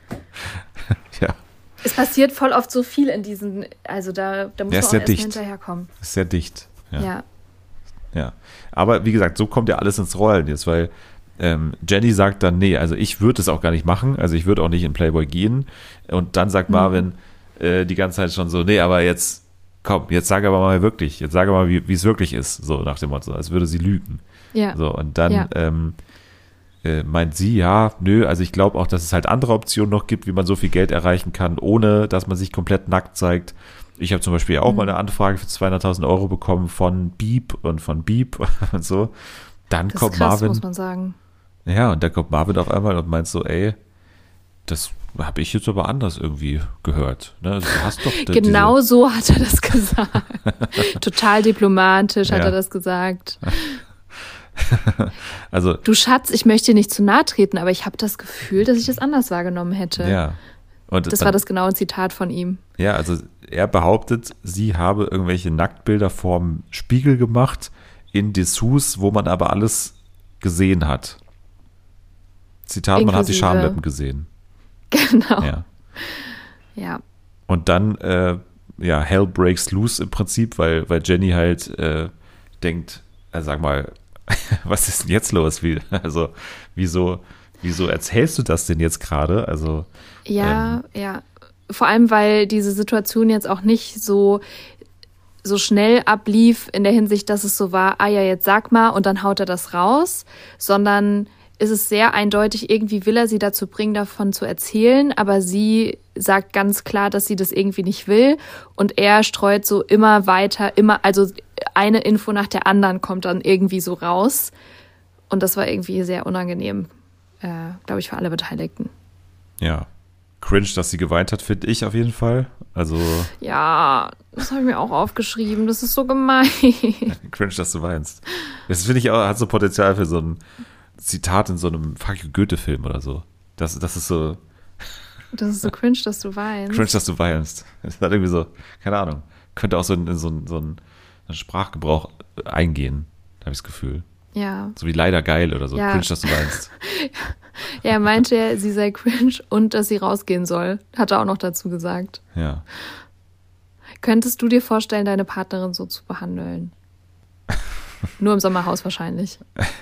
Ja. Es passiert voll oft so viel in diesen, also da, da muss ja, man auch erst mal hinterherkommen. Ist sehr dicht. Ja. ja. Ja, aber wie gesagt, so kommt ja alles ins Rollen jetzt, weil ähm, Jenny sagt dann, nee, also ich würde es auch gar nicht machen, also ich würde auch nicht in Playboy gehen, und dann sagt Marvin mhm. äh, die ganze Zeit schon so, nee, aber jetzt, komm, jetzt sag aber mal wirklich, jetzt sag aber mal, wie es wirklich ist, so nach dem Motto, als würde sie lügen. Ja. So, und dann ja. ähm, äh, meint sie, ja, nö, also ich glaube auch, dass es halt andere Optionen noch gibt, wie man so viel Geld erreichen kann, ohne dass man sich komplett nackt zeigt. Ich habe zum Beispiel auch mhm. mal eine Anfrage für zweihunderttausend Euro bekommen von Beep und von Beep und so. Dann das kommt ist krass, Marvin. muss man sagen. Ja, und dann kommt Marvin auf einmal und meint so, ey, das habe ich jetzt aber anders irgendwie gehört. Ne? Also, du hast doch genau diese... so hat er das gesagt. Total diplomatisch hat ja. er das gesagt. Also, du Schatz, ich möchte dir nicht zu nahe treten, aber ich habe das Gefühl, dass ich das anders wahrgenommen hätte. Ja. Und das dann, war das genaue Zitat von ihm. Ja, also er behauptet, sie habe irgendwelche Nacktbilder vorm Spiegel gemacht in Dessous, wo man aber alles gesehen hat. Zitat, Inklusive. Man hat die Schamlippen gesehen. Genau. Ja. ja. Und dann, äh, ja, hell breaks loose im Prinzip, weil, weil Jenny halt äh, denkt, äh, sag mal, was ist denn jetzt los? Wie, also, wieso, wieso erzählst du das denn jetzt gerade? Also, ja, ähm, ja. Vor allem, weil diese Situation jetzt auch nicht so, so schnell ablief in der Hinsicht, dass es so war, ah ja, jetzt sag mal, und dann haut er das raus, sondern ist es sehr eindeutig, irgendwie will er sie dazu bringen, davon zu erzählen, aber sie sagt ganz klar, dass sie das irgendwie nicht will, und er streut so immer weiter, immer, also eine Info nach der anderen kommt dann irgendwie so raus, und das war irgendwie sehr unangenehm, äh, glaube ich, für alle Beteiligten. Ja. Cringe, dass sie geweint hat, finde ich auf jeden Fall. Also ja, das habe ich mir auch aufgeschrieben. Das ist so gemein. Cringe, dass du weinst. Das finde ich auch, hat so Potenzial für so ein Zitat in so einem Fuck you Goethe-Film oder so. Das, das ist so. Das ist so cringe, dass du weinst. Cringe, dass du weinst. Das hat irgendwie so, keine Ahnung. Könnte auch so in, in so, ein, so einen Sprachgebrauch eingehen, habe ich das Gefühl. Ja. So wie leider geil oder so. Ja. Cringe, dass du weinst. Ja, er meinte ja, sie sei cringe und dass sie rausgehen soll. Hat er auch noch dazu gesagt. Ja. Könntest du dir vorstellen, deine Partnerin so zu behandeln? Nur im Sommerhaus wahrscheinlich.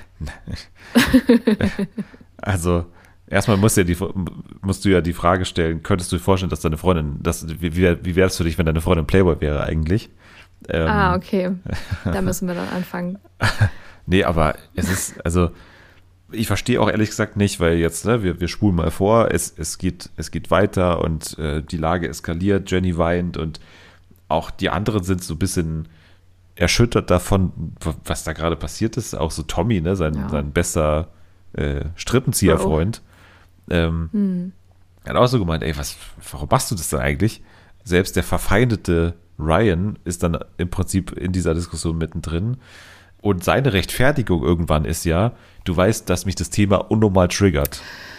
Also, erstmal musst du, ja die, musst du ja die Frage stellen, könntest du dir vorstellen, dass deine Freundin, dass, wie, wie wäre es für dich, wenn deine Freundin Playboy wäre eigentlich? Ähm, ah, okay. Da müssen wir dann anfangen. Nee, aber es ist, also ich verstehe auch ehrlich gesagt nicht, weil jetzt, ne, wir, wir spulen mal vor, es, es, geht, es geht weiter und äh, die Lage eskaliert, Jenny weint und auch die anderen sind so ein bisschen erschüttert davon, was da gerade passiert ist. Auch so Tommy, ne, sein, ja. sein bester äh, Strippenzieherfreund, ähm, hm. hat auch so gemeint, ey, was, warum machst du das denn eigentlich? Selbst der verfeindete Ryan ist dann im Prinzip in dieser Diskussion mittendrin. Und seine Rechtfertigung irgendwann ist ja, du weißt, dass mich das Thema unnormal triggert.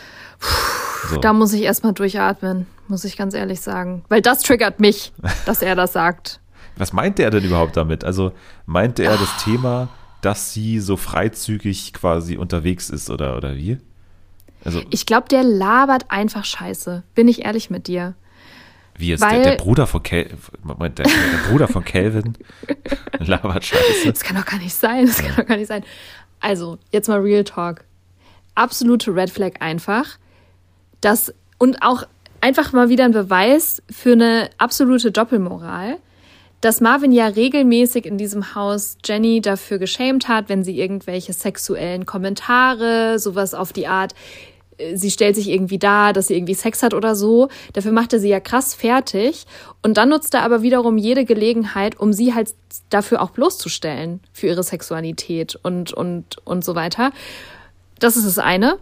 So. Da muss ich erstmal durchatmen, muss ich ganz ehrlich sagen. Weil das triggert mich, dass er das sagt. Was meinte er denn überhaupt damit? Also meinte er das Thema, dass sie so freizügig quasi unterwegs ist oder, oder wie? Also, ich glaube, der labert einfach Scheiße. Bin ich ehrlich mit dir. Wie jetzt der, der Bruder von Kel- der, der Bruder von Calvin labert Scheiße. Das kann doch gar nicht sein. Das kann doch gar nicht sein. Also, jetzt mal Real Talk. Absolute Red Flag einfach. Das, und auch einfach mal wieder ein Beweis für eine absolute Doppelmoral, dass Marvin ja regelmäßig in diesem Haus Jenny dafür geschämt hat, wenn sie irgendwelche sexuellen Kommentare, sowas auf die Art, sie stellt sich irgendwie dar, dass sie irgendwie Sex hat oder so. Dafür macht er sie ja krass fertig. Und dann nutzt er aber wiederum jede Gelegenheit, um sie halt dafür auch bloßzustellen, für ihre Sexualität und, und, und so weiter. Das ist das eine.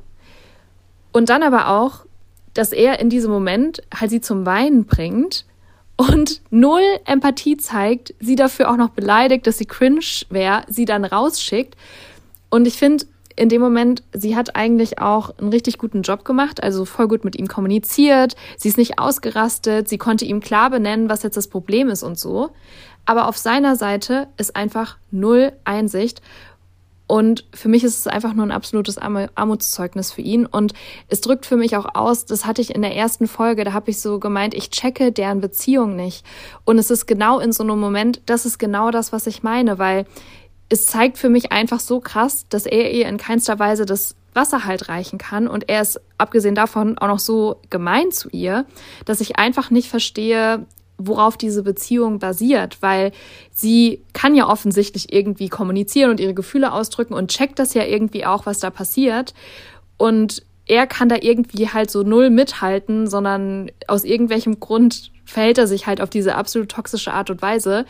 Und dann aber auch, dass er in diesem Moment halt sie zum Weinen bringt und null Empathie zeigt, sie dafür auch noch beleidigt, dass sie cringe wäre, sie dann rausschickt. Und ich finde, in dem Moment, sie hat eigentlich auch einen richtig guten Job gemacht, also voll gut mit ihm kommuniziert, sie ist nicht ausgerastet, sie konnte ihm klar benennen, was jetzt das Problem ist und so. Aber auf seiner Seite ist einfach null Einsicht. Und für mich ist es einfach nur ein absolutes Armutszeugnis für ihn. Und es drückt für mich auch aus, das hatte ich in der ersten Folge, da habe ich so gemeint, ich checke deren Beziehung nicht. Und es ist genau in so einem Moment, das ist genau das, was ich meine, weil es zeigt für mich einfach so krass, dass er ihr in keinster Weise das Wasser halt reichen kann. Und er ist, abgesehen davon, auch noch so gemein zu ihr, dass ich einfach nicht verstehe, worauf diese Beziehung basiert, weil sie kann ja offensichtlich irgendwie kommunizieren und ihre Gefühle ausdrücken und checkt das ja irgendwie auch, was da passiert. Und er kann da irgendwie halt so null mithalten, sondern aus irgendwelchem Grund verhält er sich halt auf diese absolut toxische Art und Weise.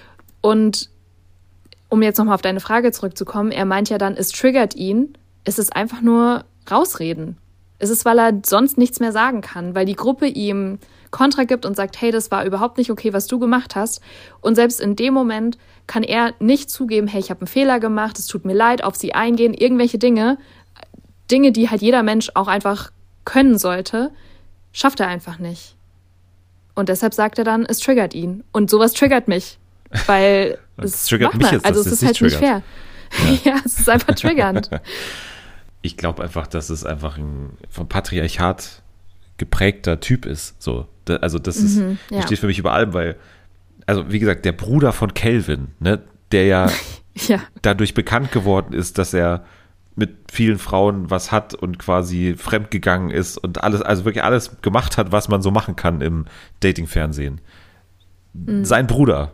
Und um jetzt nochmal auf deine Frage zurückzukommen, er meint ja dann, es triggert ihn, es ist einfach nur rausreden. Es ist, weil er sonst nichts mehr sagen kann, weil die Gruppe ihm Kontra gibt und sagt, hey, das war überhaupt nicht okay, was du gemacht hast. Und selbst in dem Moment kann er nicht zugeben, hey, ich habe einen Fehler gemacht, es tut mir leid, auf sie eingehen, irgendwelche Dinge, Dinge, die halt jeder Mensch auch einfach können sollte, schafft er einfach nicht. Und deshalb sagt er dann, es triggert ihn. Und sowas triggert mich, weil es triggert mich jetzt, also es ist halt nicht fair. Ja. Ja, es ist einfach triggernd. Ich glaube einfach, dass es einfach ein vom Patriarchat geprägter Typ ist. So, also das ist, mhm, ja. das steht für mich über allem, weil, also wie gesagt, der Bruder von Calvin, ne, der ja, ja dadurch bekannt geworden ist, dass er mit vielen Frauen was hat und quasi fremdgegangen ist und alles, also wirklich alles gemacht hat, was man so machen kann im Dating-Fernsehen. Mhm. Sein Bruder,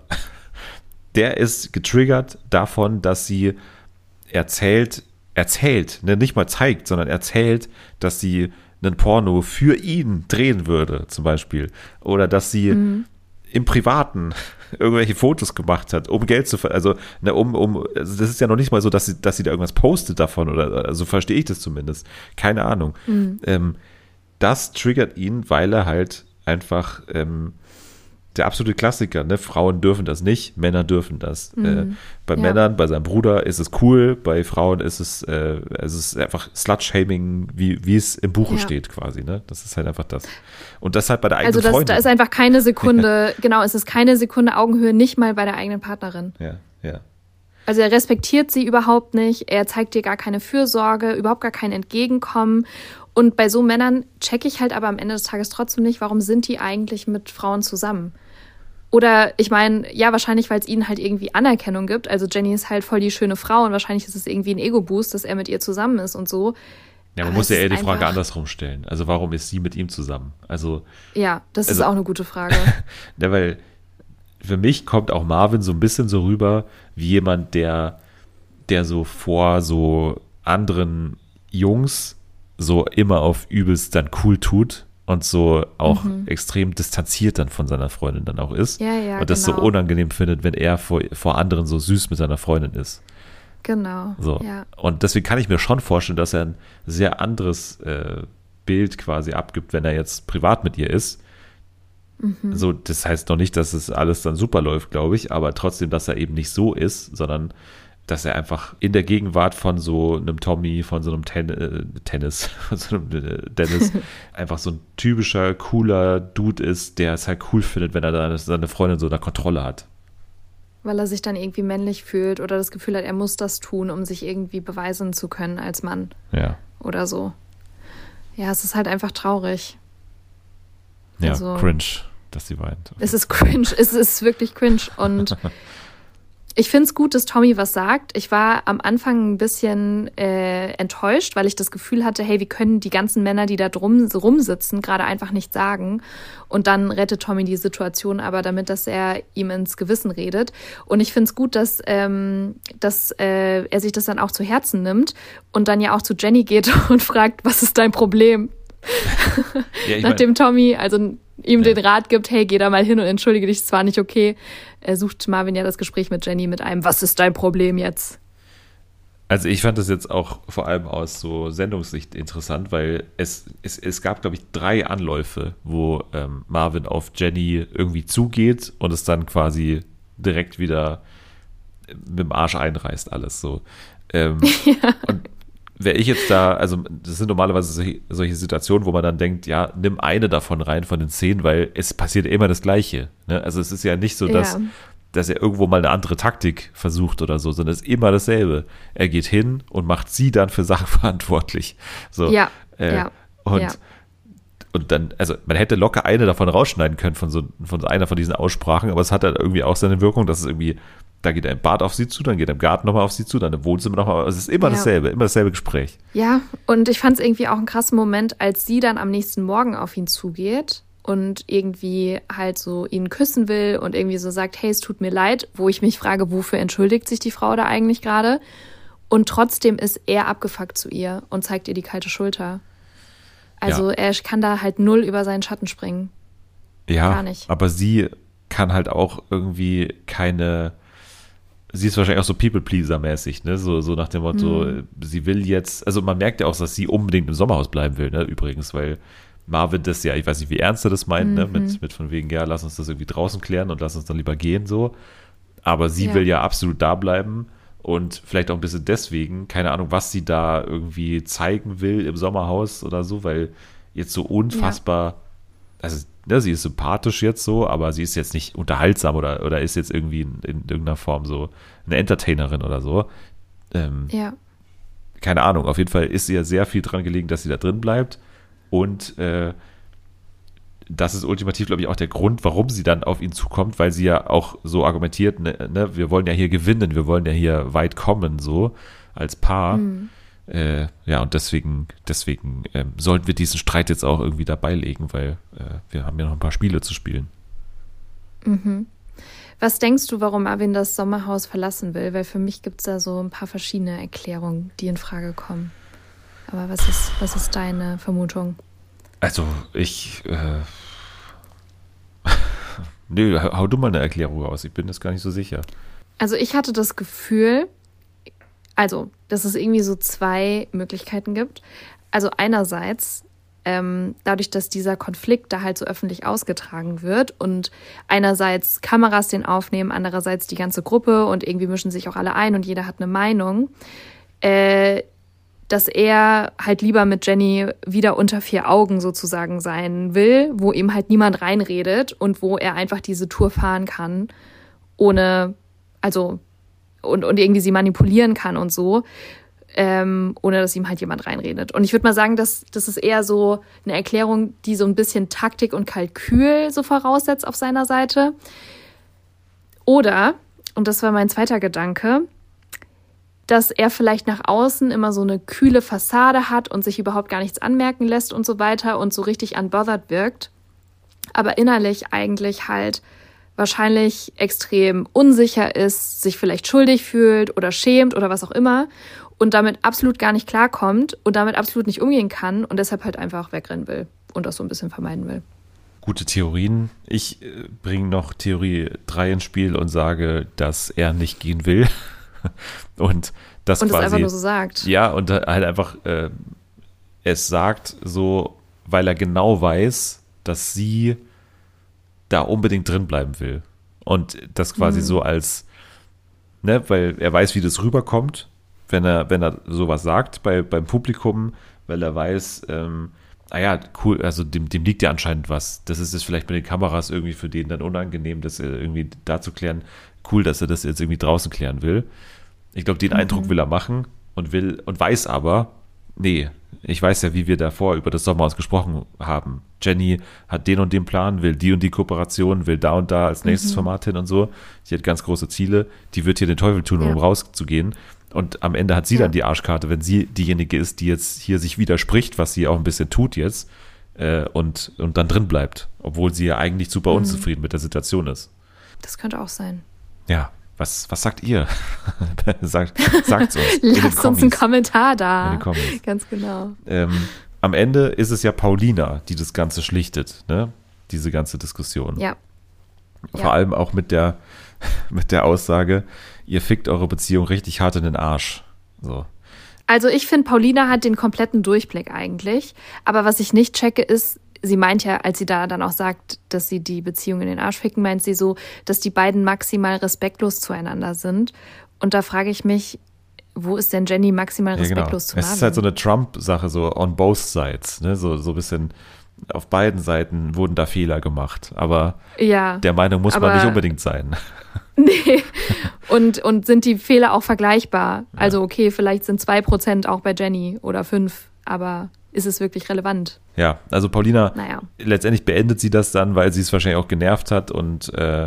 der ist getriggert davon, dass sie erzählt, erzählt, ne, nicht mal zeigt, sondern erzählt, dass sie einen Porno für ihn drehen würde, zum Beispiel. Oder dass sie mhm. im Privaten irgendwelche Fotos gemacht hat, um Geld zu ver- also, ne, um, um, also das ist ja noch nicht mal so, dass sie, dass sie da irgendwas postet davon, oder also verstehe ich das zumindest. Keine Ahnung. Mhm. Ähm, das triggert ihn, weil er halt einfach ähm, der absolute Klassiker, ne? Frauen dürfen das nicht, Männer dürfen das. Mhm. Äh, bei ja. Männern, bei seinem Bruder ist es cool, bei Frauen ist es, äh, es ist einfach Slut-Shaming, wie, wie es im Buche ja. steht quasi, ne? Das ist halt einfach das. Und das halt bei der eigenen also das, Freundin. Da ist einfach keine Sekunde, genau, es ist keine Sekunde Augenhöhe, nicht mal bei der eigenen Partnerin. Ja, ja. Also er respektiert sie überhaupt nicht, er zeigt ihr gar keine Fürsorge, überhaupt gar kein Entgegenkommen. Und bei so Männern checke ich halt aber am Ende des Tages trotzdem nicht, warum sind die eigentlich mit Frauen zusammen? Oder ich meine, ja, wahrscheinlich, weil es ihnen halt irgendwie Anerkennung gibt. Also Jenny ist halt voll die schöne Frau und wahrscheinlich ist es irgendwie ein Ego-Boost, dass er mit ihr zusammen ist und so. Ja, man aber muss ja eher die Frage andersrum stellen. Also warum ist sie mit ihm zusammen? Also ja, das also, ist auch eine gute Frage. Ja, weil für mich kommt auch Marvin so ein bisschen so rüber wie jemand, der, der so vor so anderen Jungs so immer auf übelst dann cool tut und so auch mhm. extrem distanziert dann von seiner Freundin dann auch ist. Ja, ja, und das genau. so unangenehm findet, wenn er vor, vor anderen so süß mit seiner Freundin ist. Genau. So. Ja. Und deswegen kann ich mir schon vorstellen, dass er ein sehr anderes äh, Bild quasi abgibt, wenn er jetzt privat mit ihr ist. Mhm. So, das heißt noch nicht, dass es alles dann super läuft, glaube ich, aber trotzdem, dass er eben nicht so ist, sondern dass er einfach in der Gegenwart von so einem Tommy, von so einem Ten- äh, Tennis, von so einem äh, Dennis, einfach so ein typischer, cooler Dude ist, der es halt cool findet, wenn er da seine Freundin so unter Kontrolle hat. Weil er sich dann irgendwie männlich fühlt oder das Gefühl hat, er muss das tun, um sich irgendwie beweisen zu können als Mann. Ja. Oder so. Ja, es ist halt einfach traurig. Ja, also, cringe, dass sie weint. Es ist cringe, es ist wirklich cringe. Und ich finde es gut, dass Tommy was sagt. Ich war am Anfang ein bisschen äh, enttäuscht, weil ich das Gefühl hatte, hey, wie können die ganzen Männer, die da drum rumsitzen, gerade einfach nichts sagen. Und dann rettet Tommy die Situation aber damit, dass er ihm ins Gewissen redet. Und ich finde es gut, dass, ähm, dass äh, er sich das dann auch zu Herzen nimmt und dann ja auch zu Jenny geht und fragt, was ist dein Problem? Ja, Nachdem mein, Tommy also ihm ja. den Rat gibt, hey, geh da mal hin und entschuldige dich, es war nicht okay, er sucht Marvin ja das Gespräch mit Jenny mit einem, was ist dein Problem jetzt? Also ich fand das jetzt auch vor allem aus so Sendungssicht interessant, weil es, es, es gab, glaube ich, drei Anläufe, wo ähm, Marvin auf Jenny irgendwie zugeht und es dann quasi direkt wieder mit dem Arsch einreißt alles so. Ähm, ja. Und wäre ich jetzt da, also das sind normalerweise solche, solche Situationen, wo man dann denkt, ja, nimm eine davon rein von den zehn, weil es passiert immer das Gleiche. Ne? Also es ist ja nicht so, dass, ja. dass er irgendwo mal eine andere Taktik versucht oder so, sondern es ist immer dasselbe. Er geht hin und macht sie dann für Sachen verantwortlich. So, ja, äh, ja. Und, ja. und dann, also man hätte locker eine davon rausschneiden können von so von so einer von diesen Aussprachen, aber es hat dann irgendwie auch seine Wirkung, dass es irgendwie da geht er im Bad auf sie zu, dann geht er im Garten nochmal auf sie zu, dann im Wohnzimmer nochmal. Es ist immer ja. dasselbe, immer dasselbe Gespräch. Ja, und ich fand es irgendwie auch einen krassen Moment, als sie dann am nächsten Morgen auf ihn zugeht und irgendwie halt so ihn küssen will und irgendwie so sagt, hey, es tut mir leid, wo ich mich frage, wofür entschuldigt sich die Frau da eigentlich gerade? Und trotzdem ist er abgefuckt zu ihr und zeigt ihr die kalte Schulter. Also ja. er kann da halt null über seinen Schatten springen. Ja, Gar nicht. Aber sie kann halt auch irgendwie keine... Sie ist wahrscheinlich auch so People-Pleaser-mäßig, ne? So, so nach dem Motto, mhm. sie will jetzt, also man merkt ja auch, dass sie unbedingt im Sommerhaus bleiben will, ne? Übrigens, weil Marvin das ja, ich weiß nicht, wie ernst er das meint, mhm. ne? Mit, mit von wegen, ja, lass uns das irgendwie draußen klären und lass uns dann lieber gehen, so. Aber sie ja. will ja absolut da bleiben und vielleicht auch ein bisschen deswegen, keine Ahnung, was sie da irgendwie zeigen will im Sommerhaus oder so, weil jetzt so unfassbar, ja. also ja, sie ist sympathisch jetzt so, aber sie ist jetzt nicht unterhaltsam oder, oder ist jetzt irgendwie in, in irgendeiner Form so eine Entertainerin oder so. Ähm, ja. Keine Ahnung, auf jeden Fall ist ihr sehr viel dran gelegen, dass sie da drin bleibt und äh, das ist ultimativ, glaube ich, auch der Grund, warum sie dann auf ihn zukommt, weil sie ja auch so argumentiert, ne, ne, wir wollen ja hier gewinnen, wir wollen ja hier weit kommen, so als Paar. Mhm. Äh, ja, und deswegen, deswegen ähm, sollten wir diesen Streit jetzt auch irgendwie dabei legen, weil äh, wir haben ja noch ein paar Spiele zu spielen. Mhm. Was denkst du, warum Marvin das Sommerhaus verlassen will? Weil für mich gibt es da so ein paar verschiedene Erklärungen, die in Frage kommen. Aber was ist, was ist deine Vermutung? Also, ich äh, nö, hau du mal eine Erklärung raus. Ich bin das gar nicht so sicher. Also ich hatte das Gefühl, also, dass es irgendwie so zwei Möglichkeiten gibt. Also einerseits, ähm, dadurch, dass dieser Konflikt da halt so öffentlich ausgetragen wird und einerseits Kameras den aufnehmen, andererseits die ganze Gruppe und irgendwie mischen sich auch alle ein und jeder hat eine Meinung, äh, dass er halt lieber mit Jenny wieder unter vier Augen sozusagen sein will, wo ihm halt niemand reinredet und wo er einfach diese Tour fahren kann, ohne, also Und, und irgendwie sie manipulieren kann und so, ähm, ohne dass ihm halt jemand reinredet. Und ich würde mal sagen, dass das ist eher so eine Erklärung, die so ein bisschen Taktik und Kalkül so voraussetzt auf seiner Seite. Oder, und das war mein zweiter Gedanke, dass er vielleicht nach außen immer so eine kühle Fassade hat und sich überhaupt gar nichts anmerken lässt und so weiter und so richtig unbothered wirkt, aber innerlich eigentlich halt wahrscheinlich extrem unsicher ist, sich vielleicht schuldig fühlt oder schämt oder was auch immer und damit absolut gar nicht klarkommt und damit absolut nicht umgehen kann und deshalb halt einfach wegrennen will und das so ein bisschen vermeiden will. Gute Theorien. Ich äh, bringe noch Theorie drei ins Spiel und sage, dass er nicht gehen will und das und quasi, das einfach nur so sagt. Ja, und halt einfach äh, es sagt so, weil er genau weiß, dass sie da unbedingt drin bleiben will. Und das quasi mhm. so als ne, weil er weiß, wie das rüberkommt, wenn er, wenn er sowas sagt bei, beim Publikum, weil er weiß, ähm, ah ja, cool, also dem, dem liegt ja anscheinend was. Das ist es vielleicht mit den Kameras irgendwie für den dann unangenehm, das irgendwie da zu klären. Cool, dass er das jetzt irgendwie draußen klären will. Ich glaube, den mhm. Eindruck will er machen und will und weiß aber, nee, ich weiß ja, wie wir davor über das Sommerhaus gesprochen haben. Jenny hat den und den Plan, will die und die Kooperation, will da und da als nächstes mhm. Format hin und so. Sie hat ganz große Ziele. Die wird hier den Teufel tun, um ja. rauszugehen. Und am Ende hat sie ja. dann die Arschkarte, wenn sie diejenige ist, die jetzt hier sich widerspricht, was sie auch ein bisschen tut jetzt, äh, und, und dann drin bleibt, obwohl sie ja eigentlich super mhm. unzufrieden mit der Situation ist. Das könnte auch sein. Ja, was, was sagt ihr? sagt sagt's uns. Lasst uns einen Kommentar da. In den Comments. Ganz genau. Ähm, am Ende ist es ja Paulina, die das Ganze schlichtet, ne? Diese ganze Diskussion. Ja. Vor ja. allem auch mit der, mit der Aussage, ihr fickt eure Beziehung richtig hart in den Arsch. So. Also ich finde, Paulina hat den kompletten Durchblick eigentlich. Aber was ich nicht checke, ist, sie meint ja, als sie da dann auch sagt, dass sie die Beziehung in den Arsch ficken, meint sie so, dass die beiden maximal respektlos zueinander sind. Und da frage ich mich, wo ist denn Jenny maximal respektlos ja, zu genau. Marvin? Es ist halt so eine Trump-Sache, so on both sides, ne? So, so ein bisschen auf beiden Seiten wurden da Fehler gemacht. Aber ja, der Meinung muss man nicht unbedingt sein. Nee. Und, und sind die Fehler auch vergleichbar? Ja. Also okay, vielleicht sind zwei Prozent auch bei Jenny oder fünf, aber ist es wirklich relevant? Ja, also Paulina, naja. letztendlich beendet sie das dann, weil sie es wahrscheinlich auch genervt hat und äh,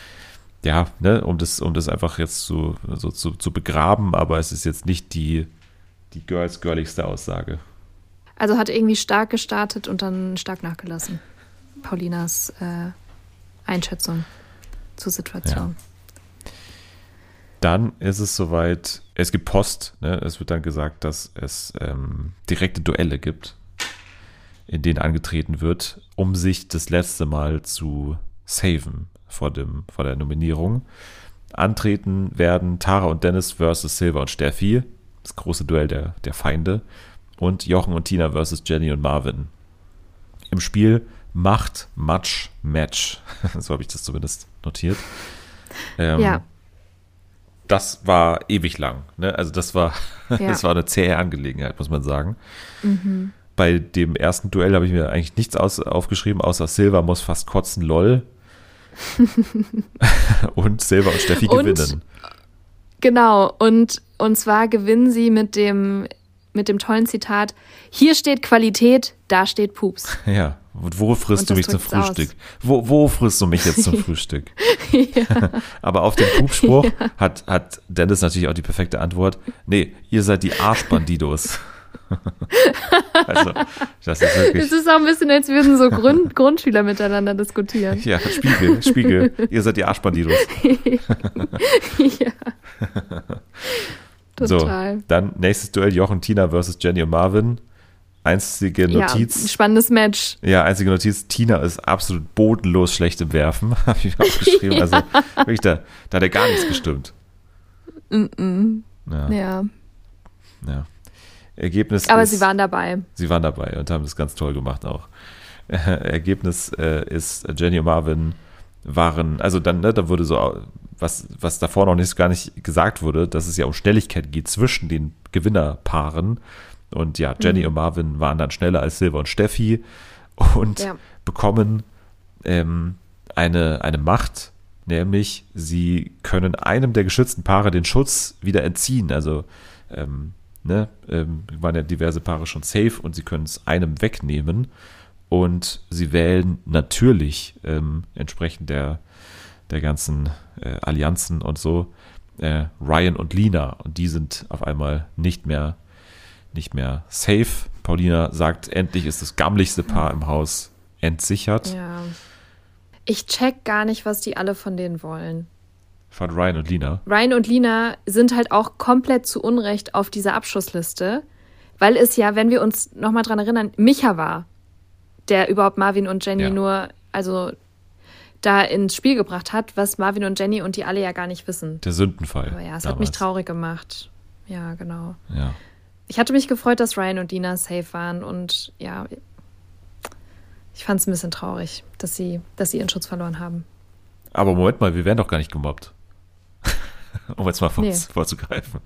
ja, ne, um das, um das einfach jetzt zu, so, zu, zu begraben, aber es ist jetzt nicht die, die girls-girligste Aussage. Also hat irgendwie stark gestartet und dann stark nachgelassen. Paulinas äh, Einschätzung zur Situation. Ja. Dann ist es soweit, es gibt Post, ne? Es wird dann gesagt, dass es ähm, direkte Duelle gibt, in denen angetreten wird, um sich das letzte Mal zu saven vor, dem, vor der Nominierung. Antreten werden Tara und Dennis versus Silver und Steffi, das große Duell der, der Feinde, und Jochen und Tina versus Jenny und Marvin. Im Spiel Macht, Match, Match. So habe ich das zumindest notiert. Ähm, ja. Das war ewig lang. Ne? Also das war, ja. das war eine zähe Angelegenheit, muss man sagen. Mhm. Bei dem ersten Duell habe ich mir eigentlich nichts aus, aufgeschrieben, außer Silver muss fast kotzen, lol. Und Silver und Steffi und, gewinnen. Genau, und, und zwar gewinnen sie mit dem, mit dem tollen Zitat: Hier steht Qualität, da steht Pups. Ja, wo frisst du mich zum Frühstück? Wo, wo frisst du mich jetzt zum Frühstück? Ja. Aber auf den Pupspruch ja. hat, hat Dennis natürlich auch die perfekte Antwort. Nee, ihr seid die Arschbandidos. Also, das ist wirklich... Es ist auch ein bisschen, als würden so Grund, Grundschüler miteinander diskutieren. Ja, Spiegel, Spiegel. Ihr seid die Arschbandidos. Ja. Total. So, dann nächstes Duell Jochen, Tina versus Jenny und Marvin. Einzige Notiz. Ja, spannendes Match. Ja, einzige Notiz. Tina ist absolut bodenlos schlecht im Werfen. Habe ich mir aufgeschrieben. Ja. Also wirklich, da, da hat er gar nichts gestimmt. Mm-mm. Ja. Ja. ja. Ergebnis Aber ist, sie waren dabei. Sie waren dabei und haben das ganz toll gemacht auch. Äh, Ergebnis äh, ist, Jenny und Marvin waren, also dann, ne, da wurde so, was, was davor noch nicht, gar nicht gesagt wurde, dass es ja um Schnelligkeit geht zwischen den Gewinnerpaaren. Und ja, Jenny mhm. und Marvin waren dann schneller als Silver und Steffi und ja. bekommen ähm, eine, eine Macht, nämlich sie können einem der geschützten Paare den Schutz wieder entziehen. Also ähm, ne, ähm, waren ja diverse Paare schon safe und sie können es einem wegnehmen und sie wählen natürlich ähm, entsprechend der, der ganzen äh, Allianzen und so äh, Ryan und Lina und die sind auf einmal nicht mehr nicht mehr safe. Paulina sagt, endlich ist das gammligste Paar im Haus entsichert. Ja. Ich check gar nicht, was die alle von denen wollen. Von Ryan und Lina. Ryan und Lina sind halt auch komplett zu Unrecht auf dieser Abschussliste, weil es ja, wenn wir uns nochmal dran erinnern, Micha war, der überhaupt Marvin und Jenny ja. nur, also da ins Spiel gebracht hat, was Marvin und Jenny und die alle ja gar nicht wissen. Der Sündenfall. Aber ja, es damals. hat mich traurig gemacht. Ja, genau. Ja. Ich hatte mich gefreut, dass Ryan und Lina safe waren und ja, ich fand es ein bisschen traurig, dass sie, dass sie ihren Schutz verloren haben. Aber Moment mal, wir werden doch gar nicht gemobbt. um jetzt mal vor, Nee. vorzugreifen.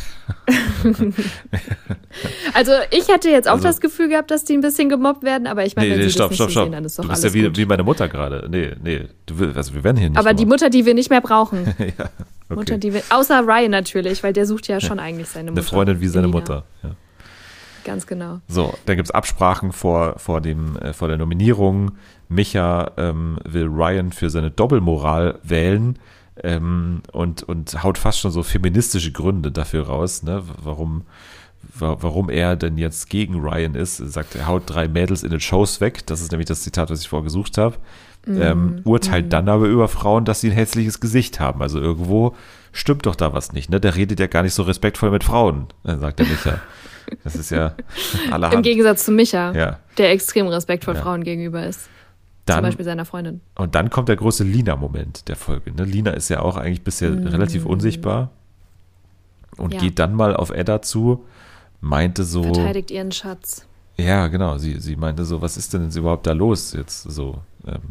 Also ich hätte jetzt auch Also- das Gefühl gehabt, dass die ein bisschen gemobbt werden, aber ich meine, Nee, wenn nee, sie stopp, das nicht stopp, so stopp. sehen, dann ist doch Du bist alles ja wie, gut. wie meine Mutter gerade. Nee, nee, du will, also wir werden hier nicht Aber die gemobbt. Mutter, die wir nicht mehr brauchen. ja, okay. Mutter, die wir, außer Ryan natürlich, weil der sucht ja schon eigentlich seine Mutter. Eine Freundin wie seine Elina. Mutter. Ja. Ganz genau. So, dann gibt es Absprachen vor, vor, dem, äh, vor der Nominierung. Micha ähm, will Ryan für seine Doppelmoral wählen ähm, und, und haut fast schon so feministische Gründe dafür raus, ne? warum, wa- warum er denn jetzt gegen Ryan ist. Er sagt, er haut drei Mädels in den Shows weg. Das ist nämlich das Zitat, was ich vorher gesucht habe. Ähm, urteilt dann aber über Frauen, dass sie ein hässliches Gesicht haben. Also irgendwo stimmt doch da was nicht. Ne? Der redet ja gar nicht so respektvoll mit Frauen, äh, sagt der Micha. Das ist ja allerhand. Im Gegensatz zu Micha, Ja. der extrem respektvoll Ja. Frauen gegenüber ist. Zum Dann, Beispiel seiner Freundin. und dann kommt der große Lina-Moment der Folge. Ne? Lina ist ja auch eigentlich bisher relativ unsichtbar und Ja. geht dann mal auf Edda zu, meinte so, Verteidigt ihren Schatz. ja genau, sie, sie meinte so, was ist denn jetzt überhaupt da los jetzt so? Ähm,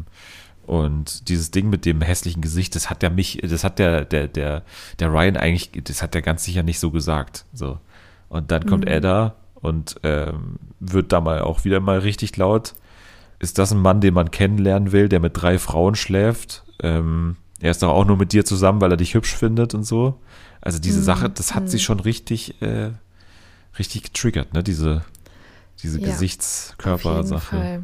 und dieses Ding mit dem hässlichen Gesicht, das hat der mich, das hat der, der, der, der Ryan eigentlich, das hat der ganz sicher nicht so gesagt. So. Und dann kommt Edda und ähm, wird da mal auch wieder mal richtig laut. Ist das ein Mann, den man kennenlernen will, der mit drei Frauen schläft? Ähm, er ist doch auch nur mit dir zusammen, weil er dich hübsch findet und so. Also diese Sache, das hat sie schon richtig, äh, richtig getriggert, ne? Diese, diese Ja, Auf jeden Gesichtskörpersache. Fall.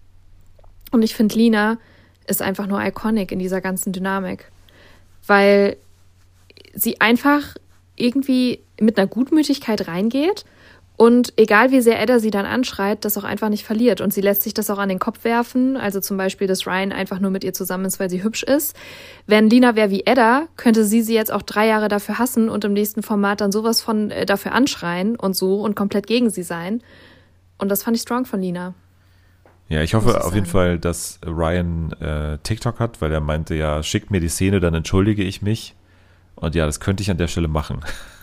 Und ich finde, Lina ist einfach nur iconic in dieser ganzen Dynamik. Weil sie einfach irgendwie mit einer Gutmütigkeit reingeht und egal wie sehr Edda sie dann anschreit, das auch einfach nicht verliert. Und sie lässt sich das auch an den Kopf werfen. Also zum Beispiel, dass Ryan einfach nur mit ihr zusammen ist, weil sie hübsch ist. Wenn Lina wäre wie Edda, könnte sie sie jetzt auch drei Jahre dafür hassen und im nächsten Format dann sowas von äh, dafür anschreien und so und komplett gegen sie sein. Und das fand ich strong von Lina. Ja, ich Muss hoffe ich auf jeden sagen. Fall, dass Ryan äh, TikTok hat, weil er meinte ja, schickt mir die Szene, dann entschuldige ich mich. Und ja, das könnte ich an der Stelle machen.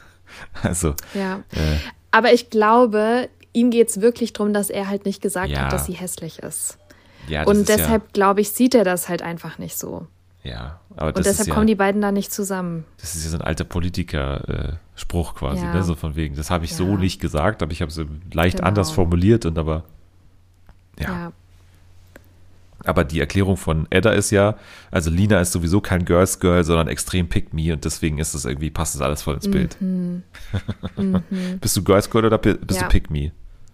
Also, Ja. äh, Aber ich glaube, ihm geht's wirklich darum, dass er halt nicht gesagt Ja. hat, dass sie hässlich ist. ja, das Und ist deshalb, glaube ich, sieht er das halt einfach nicht so. ja, ja, aber Und das deshalb ist ja, kommen die beiden da nicht zusammen. das ist ja so ein alter Politiker-Spruch quasi, Ja. ne? So von wegen, das habe ich so Ja. nicht gesagt, aber ich habe es leicht Genau. anders formuliert und aber, ja. Ja. Aber die Erklärung von Edda ist ja, also Lina ist sowieso kein Girls Girl, sondern extrem Pick Me und deswegen ist es irgendwie, passt das alles voll ins Bild. Bist du Girls Girl oder bist Ja. du Pick Me?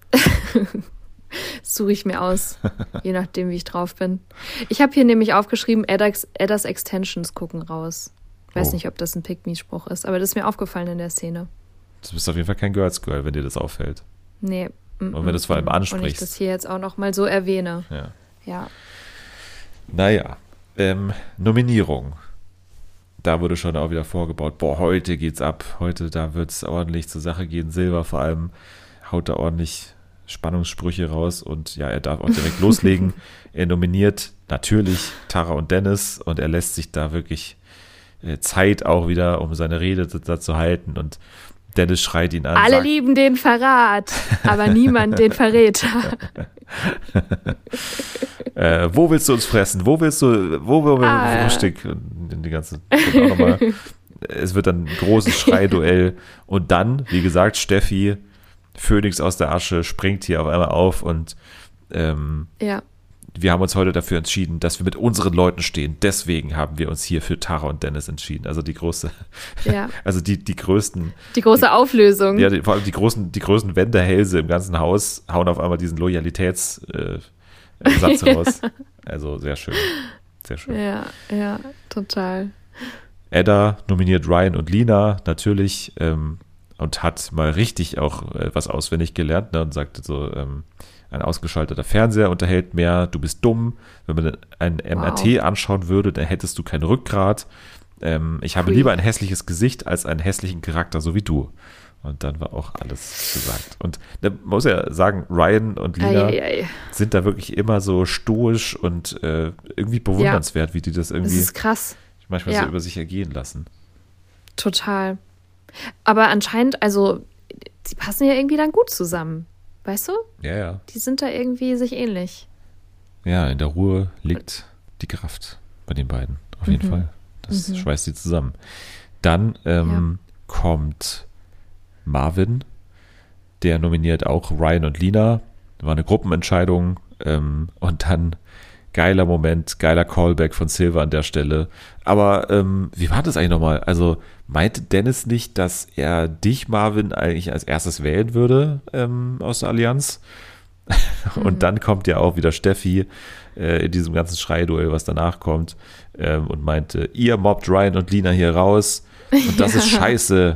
Das suche ich mir aus, je nachdem, wie ich drauf bin. Ich habe hier nämlich aufgeschrieben, Eddas, Eddas Extensions gucken raus. Ich weiß Oh. nicht, ob das ein Pick-Me-Spruch ist, aber das ist mir aufgefallen in der Szene. Du bist auf jeden Fall kein Girls Girl, wenn dir das auffällt. Nee. mm, Und wenn du es vor allem mm, Und ich ansprichst. das hier jetzt auch noch mal so erwähne. Ja. Ja. Naja, ähm, Nominierung. Da wurde schon auch wieder vorgebaut, boah, heute geht's ab. Heute, da wird's ordentlich zur Sache gehen. Silber vor allem haut da ordentlich Spannungssprüche raus und ja, er darf auch direkt loslegen. Er nominiert natürlich Tara und Dennis und er lässt sich da wirklich äh, Zeit auch wieder, um seine Rede da zu halten und Dennis schreit ihn an. Alle sagt, lieben den Verrat, aber niemand den Verräter. äh, wo willst du uns fressen? Wo willst du, wo, wo, wo, Ah. wo Stick? Und die ganze, und auch noch mal, es wird dann ein großes Schreiduell und dann, wie gesagt, Steffi, Phönix aus der Asche, springt hier auf einmal auf und ähm, Ja, wir haben uns heute dafür entschieden, dass wir mit unseren Leuten stehen. Deswegen haben wir uns hier für Tara und Dennis entschieden. Also die große, ja. also die, die größten, Die große Auflösung. ja, die, vor allem die großen, die größten Wendehälse im ganzen Haus hauen auf einmal diesen Loyalitätssatz äh, Satz raus. Also sehr schön. Sehr schön. Ja, ja, total. Edda nominiert Ryan und Lina natürlich ähm, und hat mal richtig auch äh, was auswendig gelernt, ne, und sagte so, ähm, ein ausgeschalteter Fernseher unterhält mehr, du bist dumm. Wenn man ein M R T Wow. anschauen würde, dann hättest du kein Rückgrat. Ähm, ich habe Hui. lieber ein hässliches Gesicht als einen hässlichen Charakter, so wie du. Und dann war auch alles gesagt. Und da muss ja sagen, Ryan und Lina Ei, ei, ei. sind da wirklich immer so stoisch und äh, irgendwie bewundernswert, wie die das Das irgendwie ist krass. manchmal ja. so über sich ergehen lassen. Total. Aber anscheinend, also, die passen ja irgendwie dann gut zusammen. Weißt du? Ja, ja. Die sind da irgendwie sich ähnlich. Ja, in der Ruhe liegt die Kraft bei den beiden. Auf jeden Mhm. Fall. Das Mhm. schweißt sie zusammen. Dann ähm, ja. kommt Marvin, der nominiert auch Ryan und Lina. War eine Gruppenentscheidung. Ähm, und dann geiler Moment, geiler Callback von Silver an der Stelle. Aber ähm, wie war das eigentlich nochmal? Also meinte Dennis nicht, dass er dich, Marvin, eigentlich als erstes wählen würde ähm, aus der Allianz? Und mhm. dann kommt ja auch wieder Steffi äh, in diesem ganzen Schreiduell, was danach kommt, ähm, und meinte, ihr mobbt Ryan und Lina hier raus und das ja. ist scheiße.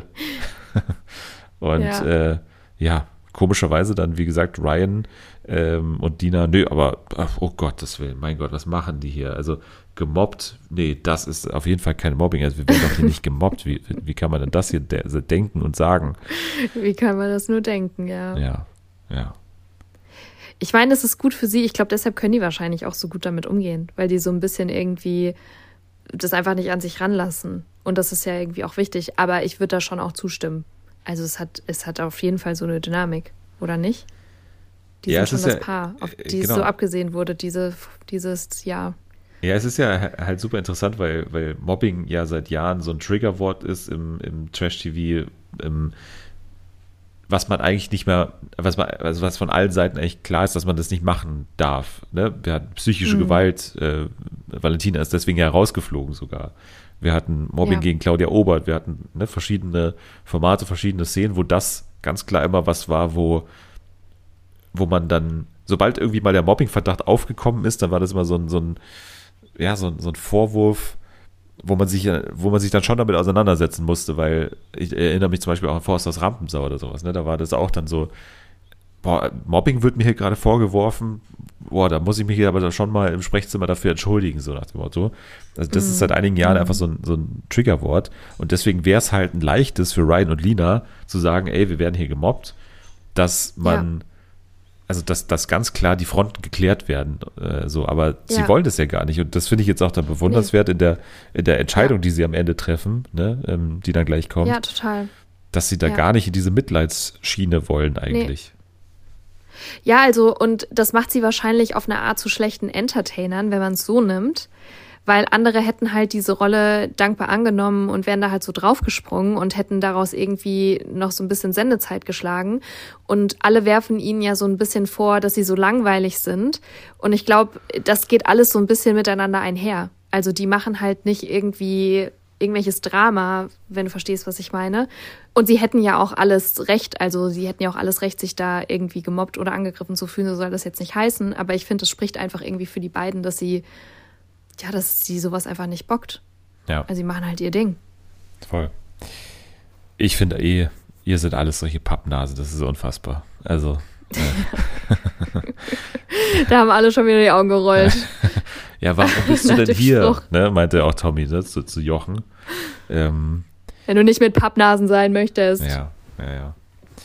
Und ja. Äh, ja, komischerweise dann, wie gesagt, Ryan ähm, und Lina, nö, aber ach, oh Gottes Willen, mein Gott, was machen die hier? Also gemobbt, nee, das ist auf jeden Fall kein Mobbing, also wir werden doch hier nicht gemobbt. Wie, wie kann man denn das hier de- also denken und sagen? Wie kann man das nur denken, ja. Ja, ja. Ich meine, es ist gut für sie. Ich glaube, deshalb können die wahrscheinlich auch so gut damit umgehen, weil die so ein bisschen irgendwie das einfach nicht an sich ranlassen. Und das ist ja irgendwie auch wichtig. Aber ich würde da schon auch zustimmen. Also es hat, es hat auf jeden Fall so eine Dynamik, oder nicht? Die ja, sind es schon ist das ja, Paar, auf die genau. es so abgesehen wurde, diese, dieses Jahr. Ja, es ist ja halt super interessant, weil, weil Mobbing ja seit Jahren so ein Triggerwort ist im, im Trash-T V, im was man eigentlich nicht mehr, was man, also was von allen Seiten eigentlich klar ist, dass man das nicht machen darf. Ne? Wir hatten psychische mhm. Gewalt, äh, Valentina ist deswegen ja rausgeflogen sogar. Wir hatten Mobbing ja. gegen Claudia Obert, wir hatten ne, verschiedene Formate, verschiedene Szenen, wo das ganz klar immer was war, wo, wo man dann, sobald irgendwie mal der Mobbing-Verdacht aufgekommen ist, dann war das immer so ein, so ein, ja, so ein, so ein Vorwurf, wo man sich, wo man sich dann schon damit auseinandersetzen musste, weil ich erinnere mich zum Beispiel auch an Forsters Rampensau oder sowas, ne? Da war das auch dann so, boah, Mobbing wird mir hier gerade vorgeworfen, boah, da muss ich mich hier aber dann schon mal im Sprechzimmer dafür entschuldigen, so nach dem Motto. Also das mm. ist seit einigen Jahren mm. einfach so ein, so ein Triggerwort und deswegen wäre es halt ein leichtes für Ryan und Lina zu sagen, ey, wir werden hier gemobbt, dass man ja. also dass, dass ganz klar die Fronten geklärt werden, äh, so, aber ja. sie wollen das ja gar nicht und das finde ich jetzt auch dann bewundernswert nee. in der in der Entscheidung, ja. die sie am Ende treffen, ne, ähm, die dann gleich kommt. Ja, total. Dass sie da ja. gar nicht in diese Mitleidsschiene wollen eigentlich. Nee. Ja, also und das macht sie wahrscheinlich auf eine Art zu schlechten Entertainern, wenn man es so nimmt, weil andere hätten halt diese Rolle dankbar angenommen und wären da halt so draufgesprungen und hätten daraus irgendwie noch so ein bisschen Sendezeit geschlagen. Und alle werfen ihnen ja so ein bisschen vor, dass sie so langweilig sind. Und ich glaube, das geht alles so ein bisschen miteinander einher. Also die machen halt nicht irgendwie irgendwelches Drama, wenn du verstehst, was ich meine. Und sie hätten ja auch alles Recht, also sie hätten ja auch alles Recht, sich da irgendwie gemobbt oder angegriffen zu fühlen, so soll das jetzt nicht heißen. Aber ich finde, es spricht einfach irgendwie für die beiden, dass sie ja, dass sie sowas einfach nicht bockt. Ja. Also sie machen halt ihr Ding. Voll. Ich finde eh, ihr seid alles solche Pappnase, das ist unfassbar. Also. Äh. Da haben alle schon wieder die Augen gerollt. Ja, warum bist du denn hier? Ne, meinte auch Tommy, ne, zu, zu Jochen. Ähm, Wenn du nicht mit Pappnasen sein möchtest. Ja, ja, ja.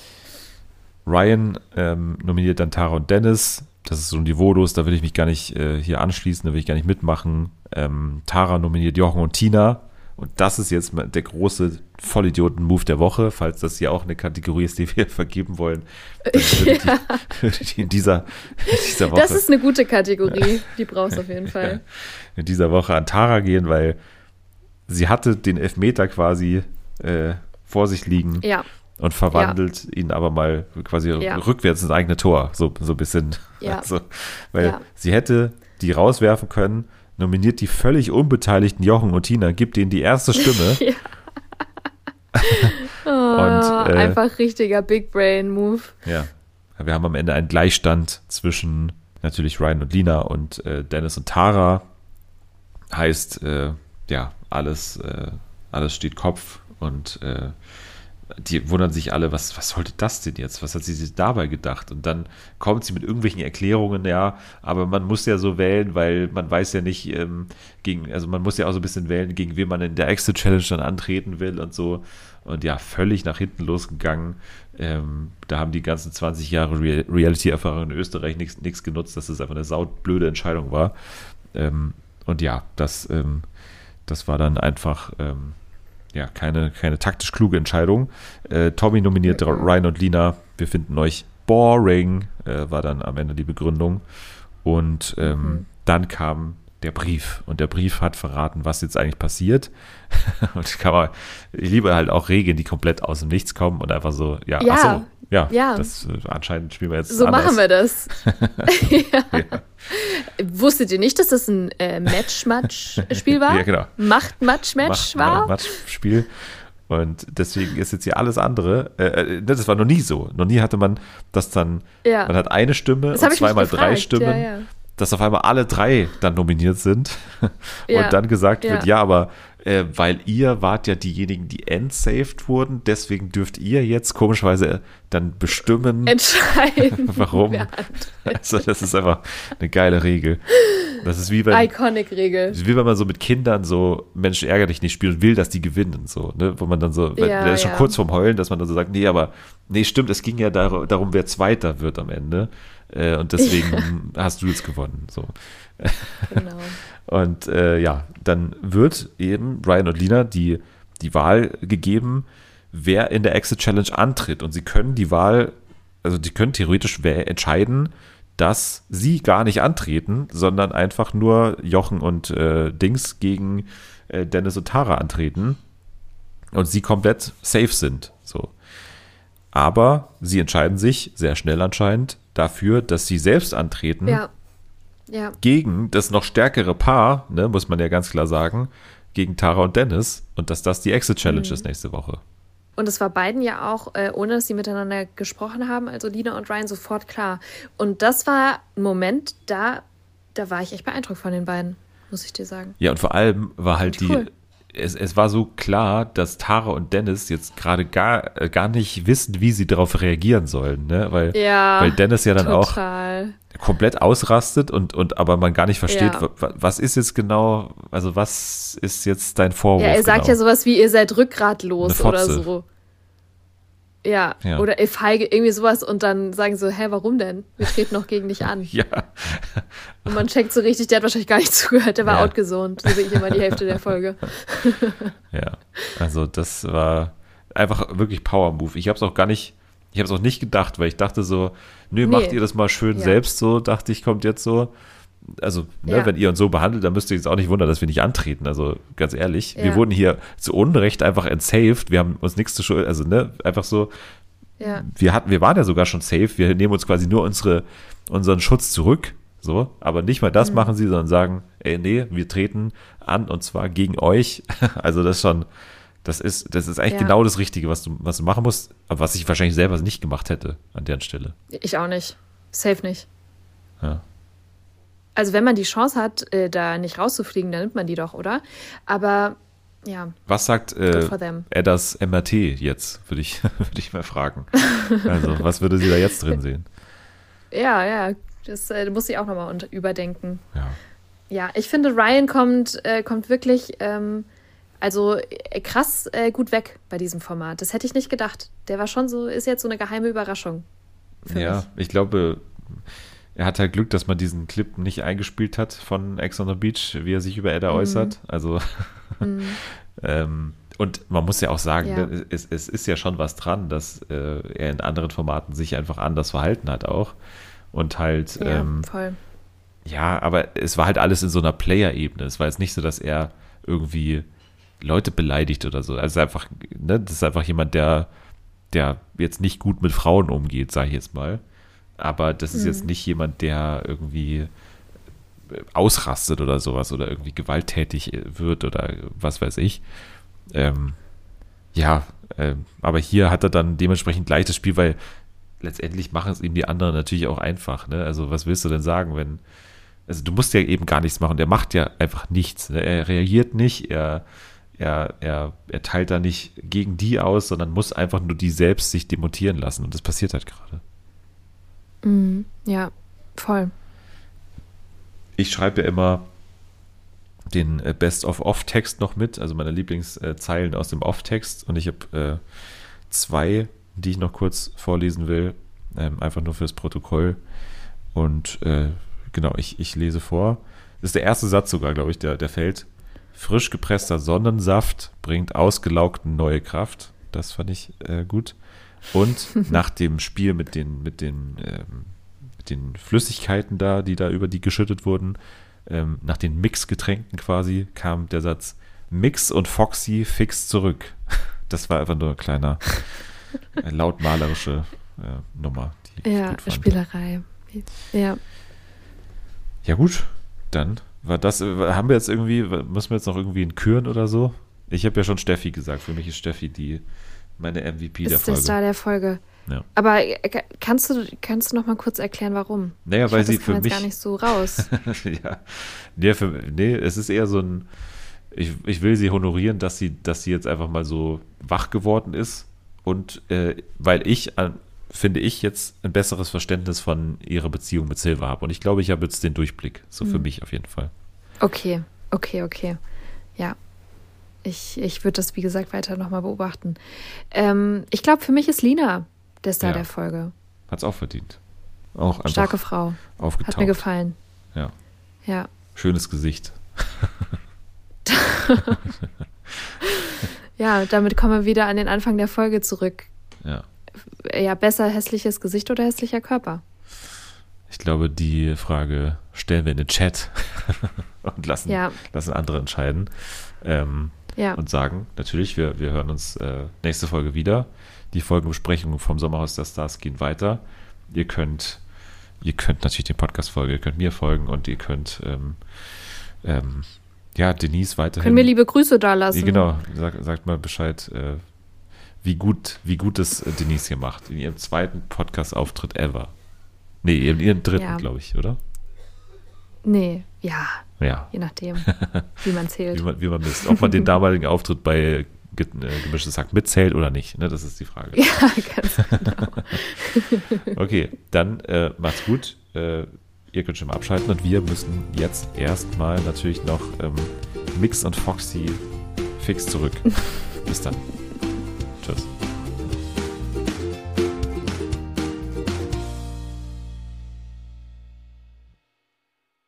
Ryan ähm, nominiert dann Tara und Dennis. Das ist so niveaulos, da will ich mich gar nicht äh, hier anschließen, da will ich gar nicht mitmachen. Ähm, Tara nominiert Jochen und Tina. Und das ist jetzt der große Vollidioten-Move der Woche, falls das hier auch eine Kategorie ist, die wir vergeben wollen. Dann würde die, ja. würde die in, dieser, in dieser Woche. Das ist eine gute Kategorie, die brauchst du auf jeden Fall. In dieser Woche an Tara gehen, weil sie hatte den Elfmeter quasi äh, vor sich liegen. Ja. Und verwandelt ja. ihn aber mal quasi ja. rückwärts ins eigene Tor, so, so ein bisschen. Ja. Also, weil ja. sie hätte die rauswerfen können, nominiert die völlig unbeteiligten Jochen und Tina, gibt denen die erste Stimme. Ja. oh, und, äh, einfach richtiger Big Brain Move. Ja, wir haben am Ende einen Gleichstand zwischen natürlich Ryan und Lina und äh, Dennis und Tara. Heißt, äh, ja, alles, äh, alles steht Kopf und äh, die wundern sich alle, was, was sollte das denn jetzt? Was hat sie sich dabei gedacht? Und dann kommt sie mit irgendwelchen Erklärungen, ja, aber man muss ja so wählen, weil man weiß ja nicht, ähm, gegen, also man muss ja auch so ein bisschen wählen, gegen wen man in der Exit-Challenge dann antreten will und so. Und ja, völlig nach hinten losgegangen. Ähm, da haben die ganzen zwanzig Jahre Real- Reality-Erfahrung in Österreich nichts genutzt, dass es einfach eine sautblöde Entscheidung war. Ähm, und ja, das, ähm, das war dann einfach ähm, ja, keine, keine taktisch kluge Entscheidung. Äh, Tommy nominiert mhm. Ryan und Lina. Wir finden euch boring, äh, war dann am Ende die Begründung. Und ähm, mhm. dann kam der Brief. Und der Brief hat verraten, was jetzt eigentlich passiert. Und kann man, ich liebe halt auch Regeln, die komplett aus dem Nichts kommen und einfach so, ja, Ja, ach so, ja, ja. das äh, anscheinend spielen wir jetzt So anders. machen wir das. ja. Ja. Wusstet ihr nicht, dass das ein äh, Match-Match-Spiel war? Ja, genau. Macht-Match-Match Macht- war? Matchspiel. Und deswegen ist jetzt hier alles andere. Äh, das war noch nie so. Noch nie hatte man das dann, Ja. man hat eine Stimme Das und hab ich mich zweimal drei gefragt, Stimmen, ja, ja. dass auf einmal alle drei dann nominiert sind. Ja. Und dann gesagt wird, Ja. ja, aber äh, weil ihr wart ja diejenigen, die entsaved wurden, deswegen dürft ihr jetzt komischerweise dann bestimmen, Entscheiden. warum. wer Also das ist einfach eine geile Regel. Das ist wie wenn, Iconic-Regel. wie wenn man so mit Kindern so Menschen ärger dich nicht spielt und will, dass die gewinnen, so, ne? Wo man dann so, wenn, Ja, der ist schon ja. kurz vorm Heulen, dass man dann so sagt, nee, aber, nee, stimmt, es ging ja dar- darum, wer Zweiter wird am Ende. Äh, und deswegen hast du jetzt gewonnen, so. Genau. Und äh, ja, dann wird eben Ryan und Lina die, die Wahl gegeben, wer in der Exit Challenge antritt. Und sie können die Wahl, also die können theoretisch wer- entscheiden, dass sie gar nicht antreten, sondern einfach nur Jochen und äh, Dings gegen äh, Dennis und Tara antreten und sie komplett safe sind. So. Aber sie entscheiden sich, sehr schnell anscheinend, dafür, dass sie selbst antreten Ja. Ja. gegen das noch stärkere Paar, ne, muss man ja ganz klar sagen, gegen Tara und Dennis und dass das die Exit Challenge Mhm. ist nächste Woche. Und es war beiden ja auch, äh, ohne dass sie miteinander gesprochen haben, also Lina und Ryan, sofort klar. Und das war ein Moment, da, da war ich echt beeindruckt von den beiden, muss ich dir sagen. Ja, und vor allem war halt Cool. die, es, es war so klar, dass Tara und Dennis jetzt gerade gar, äh, gar nicht wissen, wie sie darauf reagieren sollen, ne, weil, Ja, weil Dennis ja dann auch total. komplett ausrastet und, und aber man gar nicht versteht, Ja. wa- wa- was ist jetzt genau, also was ist jetzt dein Vorwurf? Ja, er sagt genau? ja sowas wie, ihr seid rückgratlos Eine oder Fotze. so. Ja, Ja. oder ihr feige, irgendwie sowas und dann sagen so, hä, warum denn? Wir treten noch gegen dich an. Ja, Und man checkt so richtig, der hat wahrscheinlich gar nicht zugehört, der war Ja. outgezoned, so wie ich immer die Hälfte der Folge. ja, also das war einfach wirklich Power-Move. Ich habe es auch gar nicht, ich habe es auch nicht gedacht, weil ich dachte so, nö, Nee. macht ihr das mal schön Ja. selbst so, dachte ich, kommt jetzt so. Also, ne, Ja. wenn ihr uns so behandelt, dann müsst ihr jetzt auch nicht wundern, dass wir nicht antreten. Also, ganz ehrlich, wir Ja. wurden hier zu Unrecht einfach entsaved. Wir haben uns nichts zu schulden, also, ne, einfach so, Ja, wir hatten, wir waren ja sogar schon safe. Wir nehmen uns quasi nur unsere, unseren Schutz zurück. So, aber nicht mal Mhm. das machen sie, sondern sagen, ey, nee, wir treten an und zwar gegen euch. Also, das ist schon, das ist, das ist eigentlich Ja. genau das Richtige, was du, was du machen musst, aber was ich wahrscheinlich selber nicht gemacht hätte an der Stelle. ich auch nicht. Safe nicht. Ja. Also wenn man die Chance hat, äh, da nicht rauszufliegen, dann nimmt man die doch, oder? Aber ja, Was sagt good äh, for them. Eddas M R T jetzt, würde ich, würde ich mal fragen. Also, was würde sie da jetzt drin sehen? Ja, ja, das äh, muss ich auch nochmal überdenken. Ja. Ja, ich finde, Ryan kommt, äh, kommt wirklich, ähm, also äh, krass äh, gut weg bei diesem Format. Das hätte ich nicht gedacht. Der war schon so, ist jetzt so eine geheime Überraschung. Für Ja, mich. ich glaube, er hat halt Glück, dass man diesen Clip nicht eingespielt hat von Ex on the Beach, wie er sich über Edda Mhm. äußert. Also, ähm, und man muss ja auch sagen, Ja. ne, es, es ist ja schon was dran, dass äh, er in anderen Formaten sich einfach anders verhalten hat auch. Und halt, Ja, ähm, voll. ja, aber es war halt alles in so einer Player-Ebene. Es war jetzt nicht so, dass er irgendwie Leute beleidigt oder so. Also einfach, ne, das ist einfach jemand, der, der jetzt nicht gut mit Frauen umgeht, sage ich jetzt mal. Aber das ist jetzt nicht jemand, der irgendwie ausrastet oder sowas oder irgendwie gewalttätig wird oder was weiß ich. Ähm, ja, ähm, aber hier hat er dann dementsprechend gleich das Spiel, weil letztendlich machen es ihm die anderen natürlich auch einfach. Ne? Also was willst du denn sagen, wenn, also du musst ja eben gar nichts machen. Der macht ja einfach nichts. Ne? Er reagiert nicht, er, er, er, er teilt da nicht gegen die aus, sondern muss einfach nur die selbst sich demontieren lassen. Und das passiert halt gerade. Mhm. Ja, voll. Ich schreibe ja immer den äh, Best-of-Off-Text noch mit, also meine Lieblingszeilen aus dem Off-Text. Und ich habe äh, zwei, die ich noch kurz vorlesen will, ähm, einfach nur fürs Protokoll. Und äh, genau, ich, ich lese vor. Das ist der erste Satz sogar, glaube ich, der, der fällt. Frisch gepresster Sonnensaft bringt Ausgelaugten neue Kraft. Das fand ich äh, gut. Und nach dem Spiel mit den, mit den, ähm, mit den Flüssigkeiten da, die da über die geschüttet wurden, ähm, nach den Mix-Getränken quasi kam der Satz Mix und Foxy fix zurück. Das war einfach nur ein kleiner, eine lautmalerische äh, Nummer. Die ja, Spielerei. Ja. Ja gut, dann war das, haben wir jetzt irgendwie, müssen wir jetzt noch irgendwie einen küren oder so? Ich habe ja schon Steffi gesagt, für mich ist Steffi die, meine M V P ist der Folge. Ist der Star der Folge. Ja. Aber kannst du, kannst du noch mal kurz erklären, warum? Naja, ich weil hab, sie das für kam mich jetzt gar nicht so raus. ja, nee, für, nee, es ist eher so ein, ich, ich will sie honorieren, dass sie, dass sie jetzt einfach mal so wach geworden ist und äh, weil ich, äh, finde ich, jetzt ein besseres Verständnis von ihrer Beziehung mit Silva habe und ich glaube, ich habe jetzt den Durchblick, so für hm. mich auf jeden Fall. Okay, okay, okay, ja. Ich, ich würde das, wie gesagt, weiter nochmal beobachten. Ähm, ich glaube, für mich ist Lina der Star ja. der Folge. Hat es auch verdient. Auch einfach starke Frau. Aufgetaucht. Hat mir gefallen. Ja. Ja. Schönes Gesicht. Ja, damit kommen wir wieder an den Anfang der Folge zurück. Ja. Ja, besser hässliches Gesicht oder hässlicher Körper? Ich glaube, die Frage stellen wir in den Chat und lassen, ja. lassen andere entscheiden. Ähm, ja. Und sagen, natürlich, wir, wir hören uns äh, nächste Folge wieder. Die Folgenbesprechungen vom Sommerhaus der Stars gehen weiter. Ihr könnt, ihr könnt natürlich den Podcast folgen, ihr könnt mir folgen und ihr könnt ähm, ähm, ja, Denise weiterhin. Können mir liebe Grüße da lassen. Genau, sag, sagt mal Bescheid, äh, wie gut, wie gut es äh, Denise hier macht. In ihrem zweiten Podcast-Auftritt ever. Nee, in ihrem dritten, ja. glaube ich, oder? Nee, ja. Ja. Je nachdem, wie man zählt. wie, man, wie man misst. Ob man den damaligen Auftritt bei Ge- äh, Gemischtes Hack mitzählt oder nicht, ne? Das ist die Frage. Ja, ganz genau. Okay, dann äh, macht's gut. Äh, ihr könnt schon mal abschalten und wir müssen jetzt erstmal natürlich noch ähm, Mix und Foxy fix zurück. Bis dann. Tschüss.